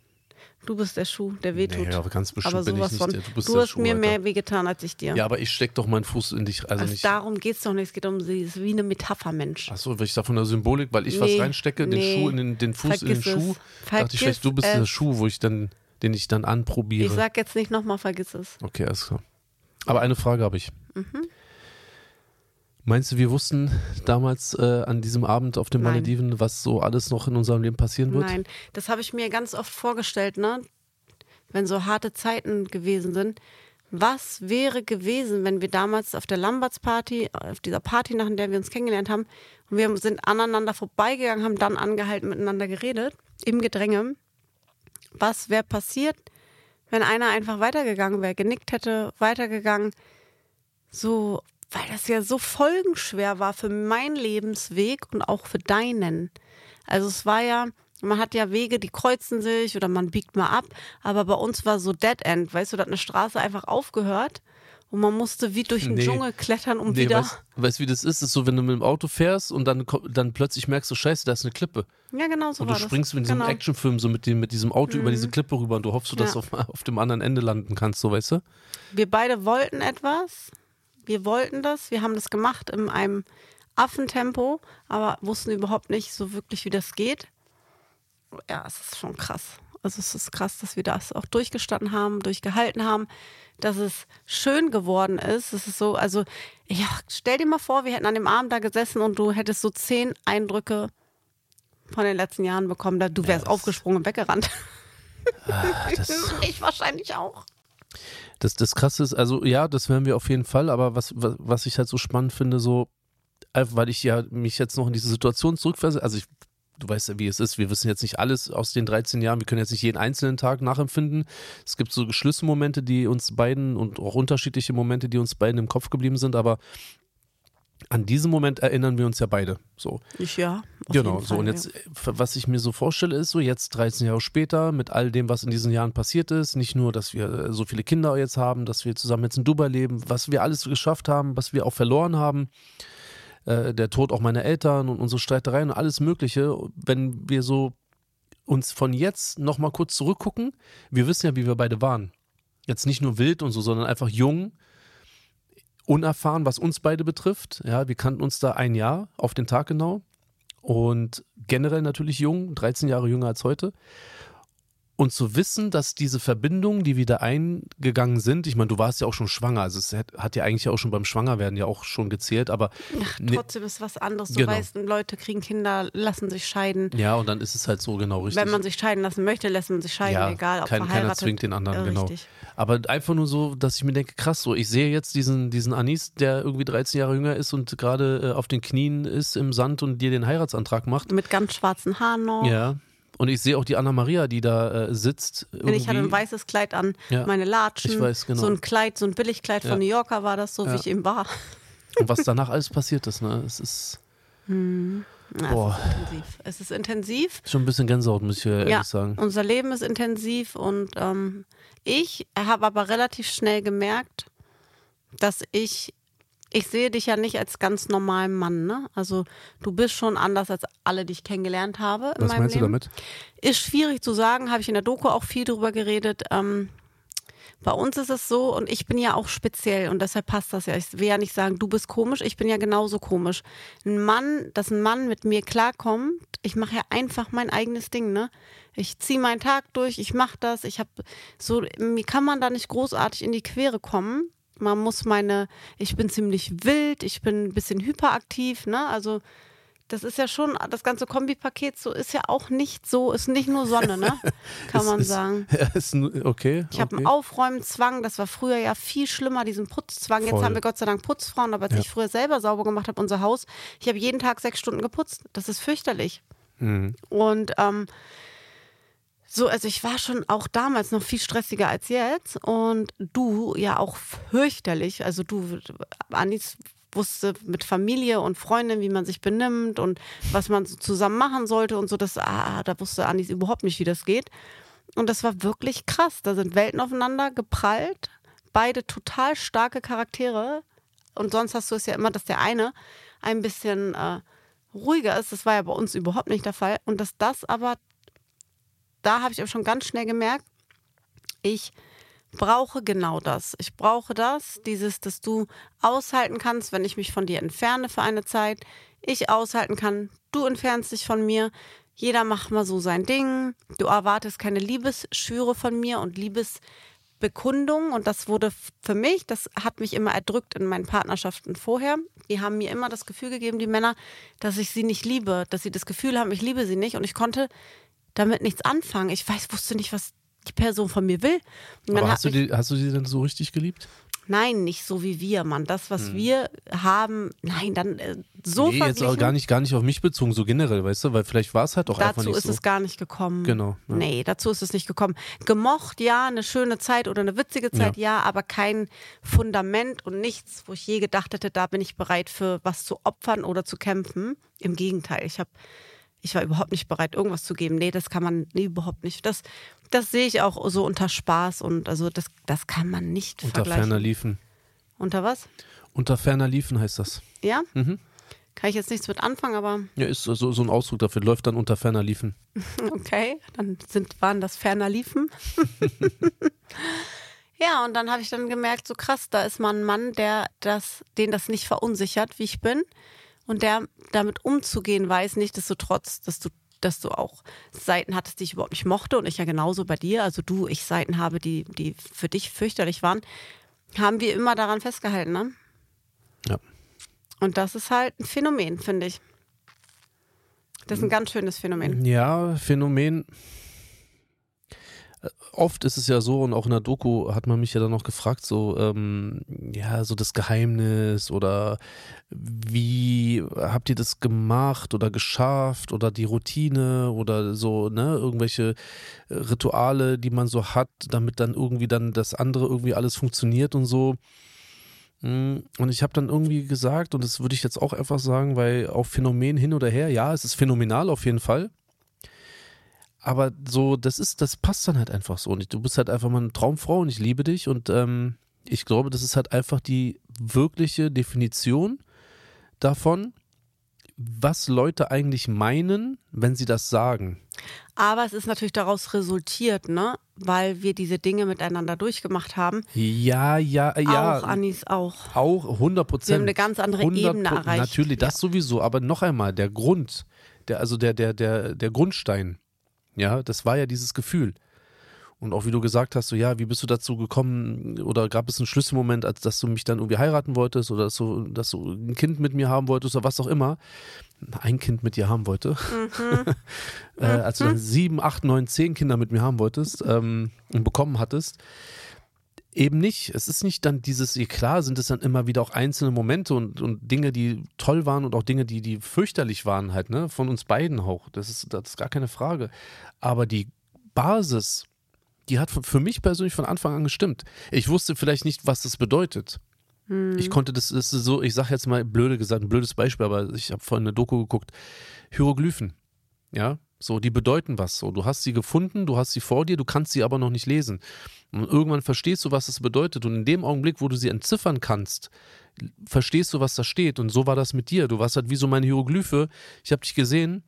Du bist der Schuh, der wehtut. Nee, aber ganz bestimmt aber bin ich sowas nicht von. der. Du bist Du der hast Schuh, mir Alter. mehr wehgetan als ich dir. Ja, aber ich steck doch meinen Fuß in dich, also also nicht. darum geht es doch nicht. Es geht um sie. Es ist wie eine Metapher, Mensch. Achso, weil ich da von der Symbolik, weil ich was Nee, reinstecke, den nee. Schuh in den, den Fuß in den Vergiss es. Schuh, dachte ich Vergiss vielleicht, du bist der es. Schuh, wo ich dann, den ich dann anprobiere. Ich sag jetzt nicht nochmal, vergiss es. Okay, alles klar. Aber eine Frage habe ich. Mhm. Meinst du, wir wussten damals äh, an diesem Abend auf den Nein. Malediven, was so alles noch in unserem Leben passieren wird? Nein, das habe ich mir ganz oft vorgestellt, ne? Wenn so harte Zeiten gewesen sind. Was wäre gewesen, wenn wir damals auf der Lamberts-Party, auf dieser Party, nach der wir uns kennengelernt haben, und wir sind aneinander vorbeigegangen, haben dann angehalten, miteinander geredet, im Gedränge. Was wäre passiert, wenn einer einfach weitergegangen wäre, genickt hätte, weitergegangen, so, weil das ja so folgenschwer war für meinen Lebensweg und auch für deinen. Also es war ja, man hat ja Wege, die kreuzen sich oder man biegt mal ab, aber bei uns war so Dead End, weißt du, da hat eine Straße einfach aufgehört und man musste wie durch den Nee. Dschungel klettern, um Nee, wieder... weißt, weißt du, wie das ist? Das ist so, wenn du mit dem Auto fährst und dann, ko- dann plötzlich merkst du, scheiße, da ist eine Klippe. Ja, genau so Und war du das. springst wie in diesem Genau. Actionfilm so mit, dem, mit diesem Auto über diese Klippe rüber und du hoffst, so, dass Ja. du auf, auf dem anderen Ende landen kannst, so weißt du? Wir beide wollten etwas, wir wollten das, wir haben das gemacht in einem Affentempo, aber wussten überhaupt nicht so wirklich, wie das geht. Ja, es ist schon krass. Also es ist krass, dass wir das auch durchgestanden haben, durchgehalten haben, dass es schön geworden ist. Es ist so, also ja, stell dir mal vor, wir hätten an dem Abend da gesessen und du hättest so zehn Eindrücke von den letzten Jahren bekommen. Da- Du wärst das- aufgesprungen und weggerannt. Ah, das, Ich wahrscheinlich auch. das, das Krasse ist, also ja, das werden wir auf jeden Fall, aber was, was, was ich halt so spannend finde, so, einfach weil ich ja mich jetzt noch in diese Situation zurückversetze, also ich, du weißt ja, wie es ist, wir wissen jetzt nicht alles aus den dreizehn Jahren, wir können jetzt nicht jeden einzelnen Tag nachempfinden. Es gibt so Schlüsselmomente, die uns beiden und auch unterschiedliche Momente, die uns beiden im Kopf geblieben sind, aber an diesen Moment erinnern wir uns ja beide, so. Ich ja. auf Genau, jeden so Fall, und ja. jetzt, äh, was ich mir so vorstelle, ist so jetzt dreizehn Jahre später, mit all dem, was in diesen Jahren passiert ist, nicht nur, dass wir äh, so viele Kinder jetzt haben, dass wir zusammen jetzt in Dubai leben, was wir alles geschafft haben, was wir auch verloren haben, äh, der Tod auch meiner Eltern und unsere Streitereien und alles Mögliche, wenn wir so uns von jetzt nochmal kurz zurückgucken, wir wissen ja, wie wir beide waren. Jetzt nicht nur wild und so, sondern einfach jung, unerfahren, was uns beide betrifft. Ja, wir kannten uns da ein Jahr auf den Tag genau und generell natürlich jung, dreizehn Jahre jünger als heute. Und zu wissen, dass diese Verbindungen, die wir da eingegangen sind, ich meine, du warst ja auch schon schwanger, also es hat, hat ja eigentlich auch schon beim Schwangerwerden ja auch schon gezählt, aber... Ach, trotzdem ist was anderes. Du genau. weißt, Leute kriegen Kinder, lassen sich scheiden. Ja, und dann ist es halt so genau richtig. Wenn man sich scheiden lassen möchte, lässt man sich scheiden, ja, egal ob kein, verheiratet. keiner zwingt den anderen, äh, genau. Richtig. Aber einfach nur so, dass ich mir denke, krass, so, ich sehe jetzt diesen, diesen Anis, der irgendwie dreizehn Jahre jünger ist und gerade äh, auf den Knien ist im Sand und dir den Heiratsantrag macht. Mit ganz schwarzen Haaren noch. Ja. Und ich sehe auch die Anna-Maria, die da äh, sitzt. Und ich hatte ein weißes Kleid an, ja, meine Latschen, ich weiß, genau. so ein Kleid, so ein Billigkleid ja. von New Yorker war das, so ja. wie ich eben war. Und was danach alles passiert ist, ne? Es ist, hm. Na, boah. es ist intensiv. Es ist intensiv. Schon ein bisschen Gänsehaut, muss ich ehrlich ja, sagen. Unser Leben ist intensiv und ähm, ich habe aber relativ schnell gemerkt, dass ich Ich sehe dich ja nicht als ganz normalen Mann, ne? Also du bist schon anders als alle, die ich kennengelernt habe in Was meinem meinst Leben. du damit? Ist schwierig zu sagen, habe ich in der Doku auch viel drüber geredet. Ähm, bei uns ist es so und ich bin ja auch speziell und deshalb passt das ja. Ich will ja nicht sagen, du bist komisch, ich bin ja genauso komisch. Ein Mann, dass ein Mann mit mir klarkommt, ich mache ja einfach mein eigenes Ding, ne? Ich ziehe meinen Tag durch, ich mache das, ich habe so, mir kann man da nicht großartig in die Quere kommen. Man muss meine, ich bin ziemlich wild, ich bin ein bisschen hyperaktiv, ne? Also das ist ja schon, das ganze Kombipaket so ist ja auch nicht so, ist nicht nur Sonne, ne? Kann man ist, sagen. Ist, okay. Ich habe okay. einen Aufräumzwang, das war früher ja viel schlimmer, diesen Putzzwang. Jetzt Voll. haben wir Gott sei Dank Putzfrauen, aber als Ja. ich früher selber sauber gemacht habe, unser Haus, ich habe jeden Tag sechs Stunden geputzt. Das ist fürchterlich. Mhm. Und ähm, so, also ich war schon auch damals noch viel stressiger als jetzt und du ja auch fürchterlich. Also du, Anis wusste mit Familie und Freundin, wie man sich benimmt und was man so zusammen machen sollte und so. Das, ah, da wusste Anis überhaupt nicht, wie das geht. Und das war wirklich krass. Da sind Welten aufeinander geprallt. Beide total starke Charaktere. Und sonst hast du es ja immer, dass der eine ein bisschen äh, ruhiger ist. Das war ja bei uns überhaupt nicht der Fall. Und dass das aber da habe ich aber schon ganz schnell gemerkt, ich brauche genau das. Ich brauche das, dieses, dass du aushalten kannst, wenn ich mich von dir entferne für eine Zeit. Ich aushalten kann, du entfernst dich von mir. Jeder macht mal so sein Ding. Du erwartest keine Liebesschwüre von mir und Liebesbekundung. Und das wurde für mich, das hat mich immer erdrückt in meinen Partnerschaften vorher. Die haben mir immer das Gefühl gegeben, die Männer, dass ich sie nicht liebe, dass sie das Gefühl haben, ich liebe sie nicht. Und ich konnte damit nichts anfangen. Ich weiß, wusste nicht, was die Person von mir will. Und Aber dann hast du, die, hast du die denn so richtig geliebt? Nein, nicht so wie wir, Mann. Das, was Hm. wir haben, nein, dann äh, so nee, jetzt auch verglichen. gar nicht, gar nicht auf mich bezogen, so generell, weißt du, weil vielleicht war es halt auch einfach Dazu nicht ist so. es gar nicht gekommen. Genau, ja. Nee, dazu ist es nicht gekommen. Gemocht, ja, eine schöne Zeit oder eine witzige Zeit, ja. ja, aber kein Fundament und nichts, wo ich je gedacht hätte, da bin ich bereit für was zu opfern oder zu kämpfen. Im Gegenteil, ich habe Ich war überhaupt nicht bereit, irgendwas zu geben. Nee, das kann man, nee, überhaupt nicht. Das, das sehe ich auch so unter Spaß und also das, das kann man nicht Unter vergleichen. ferner Liefen. Unter was? Unter ferner Liefen heißt das. Ja? Mhm. Kann ich jetzt nichts mit anfangen, aber Ja, ist so, so ein Ausdruck dafür. Läuft dann unter ferner Liefen. okay, dann sind, waren das ferner Liefen. Ja, und dann habe ich dann gemerkt, so krass, da ist mal ein Mann, der das, den das nicht verunsichert, wie ich bin. Und der damit umzugehen weiß, nichtsdestotrotz, dass du, dass du auch Seiten hattest, die ich überhaupt nicht mochte und ich ja genauso bei dir, also du, ich Seiten habe, die, die für dich fürchterlich waren, haben wir immer daran festgehalten, ne? Ja. Und das ist halt ein Phänomen, finde ich. Das ist ein ganz schönes Phänomen. Ja, Phänomen. Oft ist es ja so, und auch in der Doku hat man mich ja dann noch gefragt, so, ähm, ja, so das Geheimnis oder wie habt ihr das gemacht oder geschafft oder die Routine oder so, ne, irgendwelche Rituale, die man so hat, damit dann irgendwie dann das andere irgendwie alles funktioniert und so. Und ich habe dann irgendwie gesagt, und das würde ich jetzt auch einfach sagen, weil auf Phänomen hin oder her, ja, es ist phänomenal auf jeden Fall. Aber so, das ist, das passt dann halt einfach so. Und du bist halt einfach mal eine Traumfrau und ich liebe dich. Und ähm, ich glaube, das ist halt einfach die wirkliche Definition davon, was Leute eigentlich meinen, wenn sie das sagen. Aber es ist natürlich daraus resultiert, ne? Weil wir diese Dinge miteinander durchgemacht haben. Ja, ja, ja. Auch, Anis, auch. Auch hundert Prozent. Wir haben eine ganz andere Ebene erreicht. Natürlich, das ja. sowieso. Aber noch einmal, der Grund, der, also der, der, der, der Grundstein, ja, das war ja dieses Gefühl. Und auch wie du gesagt hast, so ja, wie bist du dazu gekommen oder gab es einen Schlüsselmoment, als dass du mich dann irgendwie heiraten wolltest oder dass du, dass du ein Kind mit mir haben wolltest oder was auch immer, ein Kind mit dir haben wollte, mhm. äh, als du dann sieben, acht, neun, zehn Kinder mit mir haben wolltest ähm, und bekommen hattest, eben nicht. Es ist nicht dann dieses, klar sind es dann immer wieder auch einzelne Momente und, und Dinge, die toll waren und auch Dinge, die, die fürchterlich waren halt, ne, von uns beiden auch, das ist, das ist gar keine Frage, aber die Basis, die hat für mich persönlich von Anfang an gestimmt. Ich wusste vielleicht nicht, was das bedeutet. Hm. Ich konnte das, das ist so, ich sage jetzt mal blöde gesagt, ein blödes Beispiel, aber ich habe vorhin eine Doku geguckt. Hieroglyphen, ja, so, die bedeuten was. So, du hast sie gefunden, du hast sie vor dir, du kannst sie aber noch nicht lesen. Und irgendwann verstehst du, was das bedeutet. Und in dem Augenblick, wo du sie entziffern kannst, verstehst du, was da steht. Und so war das mit dir. Du warst halt wie so meine Hieroglyphe. Ich habe dich gesehen.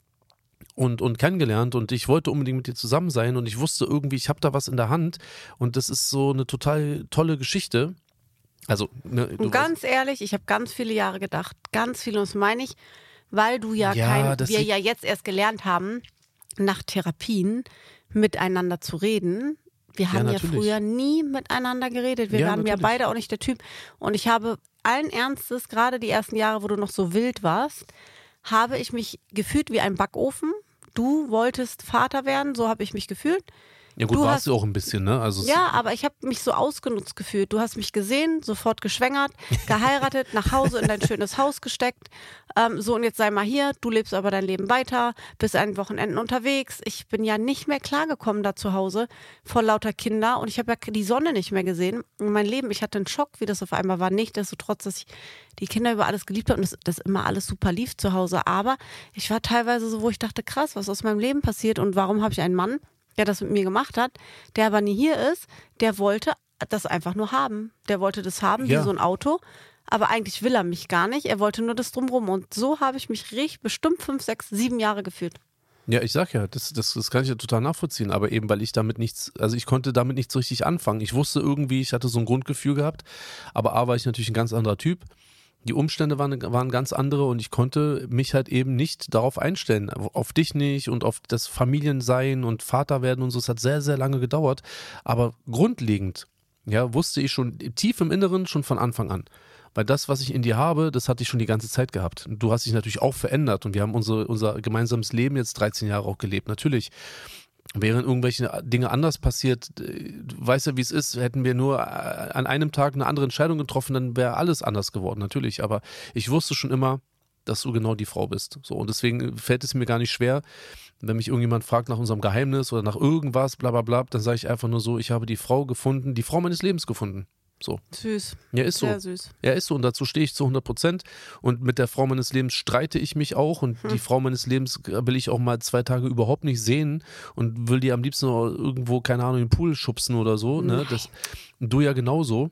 Und, und kennengelernt und ich wollte unbedingt mit dir zusammen sein und ich wusste irgendwie, ich habe da was in der Hand und das ist so eine total tolle Geschichte. Also, ne, und ganz weißt, ehrlich, ich habe ganz viele Jahre gedacht, ganz viele, und das meine ich, weil du ja, ja kein, wir ja jetzt erst gelernt haben, nach Therapien miteinander zu reden. Wir haben ja, ja früher nie miteinander geredet. Wir ja, waren natürlich. ja beide auch nicht der Typ. Und ich habe allen Ernstes, gerade die ersten Jahre, wo du noch so wild warst, habe ich mich gefühlt wie ein Backofen. Du wolltest Vater werden, so habe ich mich gefühlt. Ja gut, du warst hast, du auch ein bisschen, ne? Also ja, aber ich habe mich so ausgenutzt gefühlt. Du hast mich gesehen, sofort geschwängert, geheiratet, nach Hause in dein schönes Haus gesteckt. Ähm, so, und jetzt sei mal hier, du lebst aber dein Leben weiter, bist an Wochenenden unterwegs. Ich bin ja nicht mehr klargekommen da zu Hause vor lauter Kinder und ich habe ja die Sonne nicht mehr gesehen. Und mein Leben, ich hatte einen Schock, wie das auf einmal war. Nichtsdestotrotz, dass ich die Kinder über alles geliebt habe und dass das immer alles super lief zu Hause. Aber ich war teilweise so, wo ich dachte, krass, was ist aus meinem Leben passiert und warum habe ich einen Mann, der das mit mir gemacht hat, der aber nie hier ist, der wollte das einfach nur haben. Der wollte das haben, ja. wie so ein Auto. Aber eigentlich will er mich gar nicht. Er wollte nur das Drumrum. Und so habe ich mich richtig bestimmt fünf, sechs, sieben Jahre gefühlt. Ja, ich sag ja, das, das, das kann ich ja total nachvollziehen. Aber eben, weil ich damit nichts, also ich konnte damit nicht so richtig anfangen. Ich wusste irgendwie, ich hatte so ein Grundgefühl gehabt. Aber A, war ich natürlich ein ganz anderer Typ. Die Umstände waren, waren ganz andere und ich konnte mich halt eben nicht darauf einstellen, auf dich nicht und auf das Familiensein und Vaterwerden und so. Es hat sehr, sehr lange gedauert, aber grundlegend, ja, wusste ich schon tief im Inneren schon von Anfang an, weil das, was ich in dir habe, das hatte ich schon die ganze Zeit gehabt. Du hast dich natürlich auch verändert und wir haben unsere, unser gemeinsames Leben jetzt dreizehn Jahre auch gelebt, natürlich. Wären irgendwelche Dinge anders passiert, du weißt ja, wie es ist, hätten wir nur an einem Tag eine andere Entscheidung getroffen, dann wäre alles anders geworden, natürlich. Aber ich wusste schon immer, dass du genau die Frau bist. So, und deswegen fällt es mir gar nicht schwer, wenn mich irgendjemand fragt nach unserem Geheimnis oder nach irgendwas, bla bla bla, dann sage ich einfach nur so, ich habe die Frau gefunden, die Frau meines Lebens gefunden. So. Süß. Ja, ist so. Sehr süß. Ja, ist so und dazu stehe ich zu hundert Prozent und mit der Frau meines Lebens streite ich mich auch und hm. die Frau meines Lebens will ich auch mal zwei Tage überhaupt nicht sehen und will die am liebsten irgendwo, keine Ahnung, in den Pool schubsen oder so. Ne? Das, du ja genauso.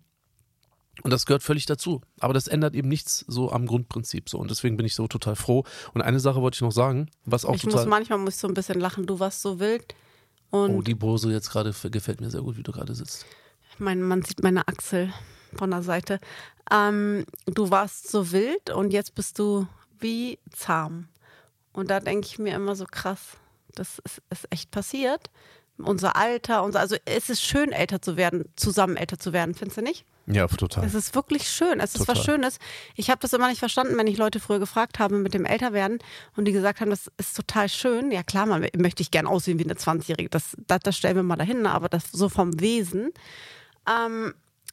Und das gehört völlig dazu. Aber das ändert eben nichts so am Grundprinzip. So. Und deswegen bin ich so total froh. Und eine Sache wollte ich noch sagen, was auch ich total... Muss, manchmal muss ich so ein bisschen lachen, du warst so wild. Und oh, die Pose jetzt gerade gefällt mir sehr gut, wie du gerade sitzt. Mein, man sieht meine Achsel von der Seite. Ähm, du warst so wild und jetzt bist du wie zahm. Und da denke ich mir immer so krass, das ist, ist echt passiert. Unser Alter, unser, also es ist schön, älter zu werden, zusammen älter zu werden, findest du nicht? Ja, total. Es ist wirklich schön, es ist total. was Schönes. Ich habe das immer nicht verstanden, wenn ich Leute früher gefragt habe mit dem Älterwerden und die gesagt haben, das ist total schön. Ja klar, man möchte ich gern aussehen wie eine zwanzigjährige, das, das, das stellen wir mal dahin, aber das so vom Wesen. Ähm,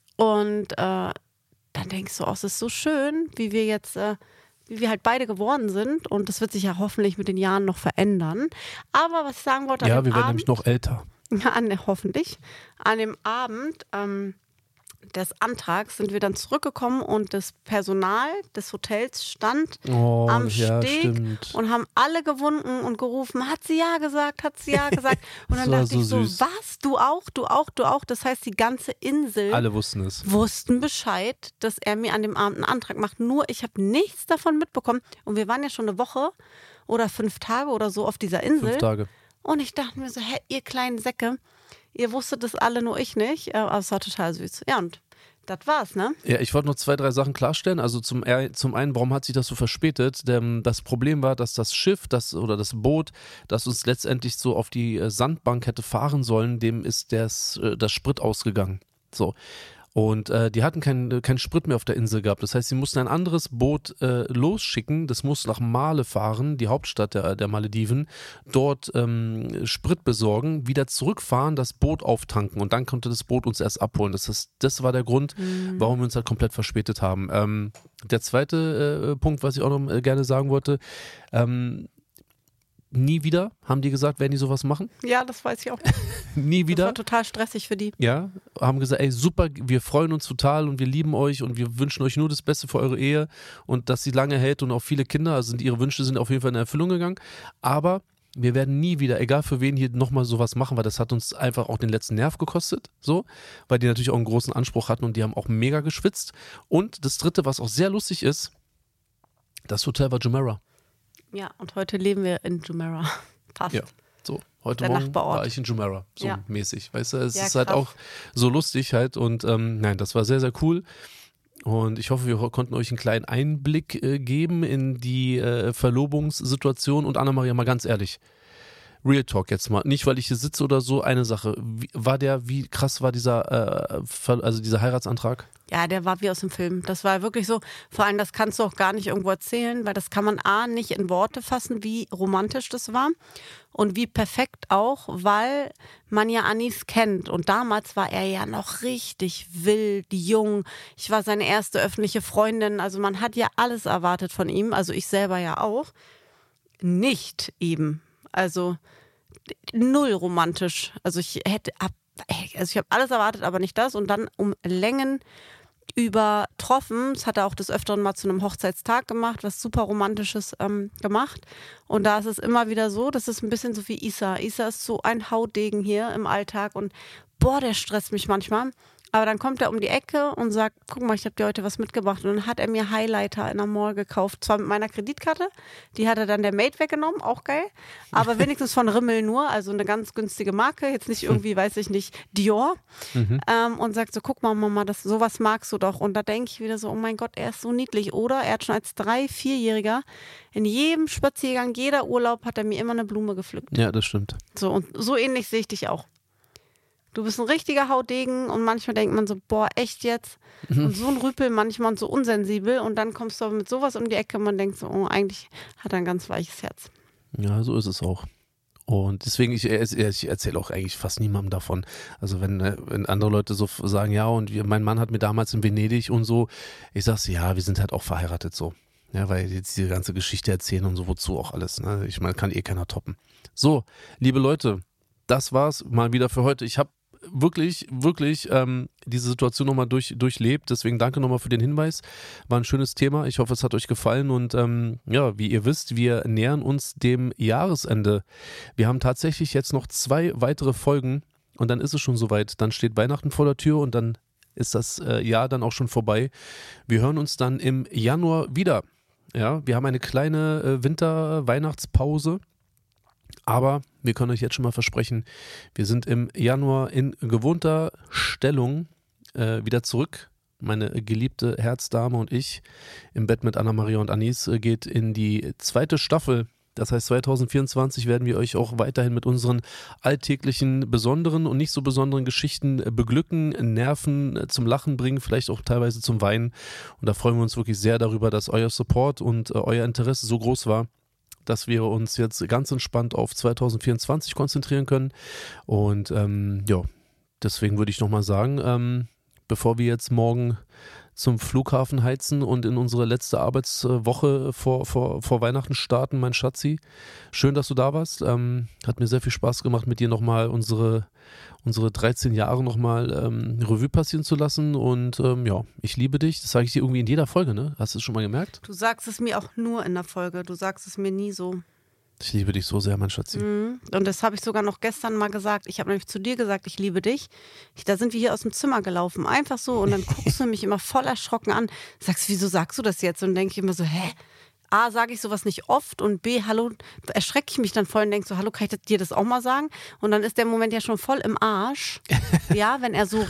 und äh, dann denkst du, oh, es ist so schön, wie wir jetzt, äh, wie wir halt beide geworden sind und das wird sich ja hoffentlich mit den Jahren noch verändern. Aber was ich sagen wollte, ja, an dem wir werden Abend, nämlich noch älter. Ja, an, hoffentlich. An dem Abend ähm, des Antrags sind wir dann zurückgekommen und das Personal des Hotels stand oh, am ja, Steg stimmt. und haben alle gewunken und gerufen, hat sie ja gesagt, hat sie ja gesagt. Und dann Das dachte war ich so so, süß. was, du auch, du auch, du auch. Das heißt, die ganze Insel Alle wussten es. wussten Bescheid, dass er mir an dem Abend einen Antrag macht. Nur ich habe nichts davon mitbekommen. Und wir waren ja schon eine Woche oder fünf Tage oder so auf dieser Insel. Fünf Tage. Und ich dachte mir so, hä, ihr kleinen Säcke, ihr wusstet das alle, nur ich nicht. Aber es war total süß. Ja, und das war's, ne? Ja, ich wollte noch zwei, drei Sachen klarstellen. Also zum, zum einen, warum hat sich das so verspätet? Denn das Problem war, dass das Schiff das, oder das Boot, das uns letztendlich so auf die Sandbank hätte fahren sollen, dem ist das, das Sprit ausgegangen. So. Und äh, die hatten keinen kein Sprit mehr auf der Insel gehabt. Das heißt, sie mussten ein anderes Boot äh, losschicken. Das muss nach Male fahren, die Hauptstadt der, der Malediven. Dort ähm, Sprit besorgen, wieder zurückfahren, das Boot auftanken. Und dann konnte das Boot uns erst abholen. Das, ist, das war der Grund, mhm. warum wir uns halt komplett verspätet haben. Ähm, der zweite äh, Punkt, was ich auch noch äh, gerne sagen wollte, ähm, nie wieder, haben die gesagt, werden die sowas machen? Ja, das weiß ich auch. Nie wieder. Das war total stressig für die. Ja, haben gesagt, ey, super, wir freuen uns total und wir lieben euch und wir wünschen euch nur das Beste für eure Ehe und dass sie lange hält und auch viele Kinder, also sind ihre Wünsche sind auf jeden Fall in Erfüllung gegangen. Aber wir werden nie wieder, egal für wen hier nochmal sowas machen, weil das hat uns einfach auch den letzten Nerv gekostet, so, weil die natürlich auch einen großen Anspruch hatten und die haben auch mega geschwitzt. Und das Dritte, was auch sehr lustig ist, das Hotel war Jumeirah. Ja, und heute leben wir in Jumeirah. Fast. Ja, so. Heute Der Morgen Nachbarort. war ich in Jumeirah, so Ja. mäßig. Weißt du, es Ja, ist halt krass. auch so lustig halt und ähm, nein, das war sehr, sehr cool. Und ich hoffe, wir konnten euch einen kleinen Einblick äh, geben in die äh, Verlobungssituation. Und Anna-Maria, mal ganz ehrlich, Real Talk jetzt mal, nicht weil ich hier sitze oder so, eine Sache. Wie, war der, wie krass war dieser, äh, Ver- also dieser Heiratsantrag? Ja, der war wie aus dem Film. Das war wirklich so, vor allem das kannst du auch gar nicht irgendwo erzählen, weil das kann man A, nicht in Worte fassen, wie romantisch das war und wie perfekt auch, weil man ja Anis kennt und damals war er ja noch richtig wild, jung. Ich war seine erste öffentliche Freundin, also man hat ja alles erwartet von ihm, also ich selber ja auch. Nicht eben, also null romantisch. Also ich hätte, ab, also ich habe alles erwartet, aber nicht das und dann um Längen übertroffen. Das hat er auch des Öfteren mal zu einem Hochzeitstag gemacht, was super Romantisches ähm, gemacht. Und da ist es immer wieder so, das ist ein bisschen so wie Isa. Isa ist so ein Hautdegen hier im Alltag und boah, der stresst mich manchmal. Aber dann kommt er um die Ecke und sagt, guck mal, ich habe dir heute was mitgebracht. Und dann hat er mir Highlighter in der Mall gekauft. Zwar mit meiner Kreditkarte, die hat er dann der Maid weggenommen, auch geil. Aber wenigstens von Rimmel nur, also eine ganz günstige Marke. Jetzt nicht irgendwie, weiß ich nicht, Dior. Mhm. Ähm, und sagt so, guck mal Mama, das, sowas magst du doch. Und da denke ich wieder so, oh mein Gott, er ist so niedlich. Oder er hat schon als drei-, vierjähriger in jedem Spaziergang, jeder Urlaub hat er mir immer eine Blume gepflückt. Ja, das stimmt. So, und so ähnlich sehe ich dich auch. Du bist ein richtiger Hautdegen und manchmal denkt man so, boah, echt jetzt? Mhm. Und so ein Rüpel manchmal und so unsensibel und dann kommst du mit sowas um die Ecke und man denkt so, oh, eigentlich hat er ein ganz weiches Herz. Ja, so ist es auch. Und deswegen, ich, ich erzähle auch eigentlich fast niemandem davon. Also wenn, wenn andere Leute so sagen, ja, und wir, mein Mann hat mir damals in Venedig und so, ich sag's, ja, wir sind halt auch verheiratet so. Ja, weil jetzt diese ganze Geschichte erzählen und so, wozu auch alles. Ne? Ich meine, kann eh keiner toppen. So, liebe Leute, das war's mal wieder für heute. Ich habe wirklich, wirklich ähm, diese Situation nochmal durch, durchlebt. Deswegen danke nochmal für den Hinweis. War ein schönes Thema. Ich hoffe, es hat euch gefallen. Und ähm, ja, wie ihr wisst, wir nähern uns dem Jahresende. Wir haben tatsächlich jetzt noch zwei weitere Folgen und dann ist es schon soweit. Dann steht Weihnachten vor der Tür und dann ist das äh, Jahr dann auch schon vorbei. Wir hören uns dann im Januar wieder. Ja, wir haben eine kleine äh, Winter-Weihnachtspause. Aber wir können euch jetzt schon mal versprechen, wir sind im Januar in gewohnter Stellung äh, wieder zurück. Meine geliebte Herzdame und ich im Bett mit Anna-Maria und Anis äh, geht in die zweite Staffel. Das heißt, zwanzig vierundzwanzig werden wir euch auch weiterhin mit unseren alltäglichen, besonderen und nicht so besonderen Geschichten äh, beglücken, nerven, äh, zum Lachen bringen, vielleicht auch teilweise zum Weinen. Und da freuen wir uns wirklich sehr darüber, dass euer Support und äh, euer Interesse so groß war, dass wir uns jetzt ganz entspannt auf zwanzig vierundzwanzig konzentrieren können. Und ähm, ja, deswegen würde ich nochmal sagen, ähm, bevor wir jetzt morgen zum Flughafen heizen und in unsere letzte Arbeitswoche vor, vor, vor Weihnachten starten, mein Schatzi, schön, dass du da warst. Ähm, hat mir sehr viel Spaß gemacht, mit dir nochmal unsere, unsere dreizehn Jahre nochmal ähm, Revue passieren zu lassen. Und ähm, ja, ich liebe dich. Das sage ich dir irgendwie in jeder Folge, ne? Hast du es schon mal gemerkt? Du sagst es mir auch nur in der Folge, du sagst es mir nie so. Ich liebe dich so sehr, mein Schatzi. Mhm. Und das habe ich sogar noch gestern mal gesagt. Ich habe nämlich zu dir gesagt, ich liebe dich. Ich, da sind wir hier aus dem Zimmer gelaufen, einfach so. Und dann guckst du mich immer voll erschrocken an. Sagst, wieso sagst du das jetzt? Und denke ich immer so, hä? A, sage ich sowas nicht oft und B, hallo, erschrecke ich mich dann voll und denke so, hallo, kann ich dir das auch mal sagen? Und dann ist der Moment ja schon voll im Arsch, ja, wenn er so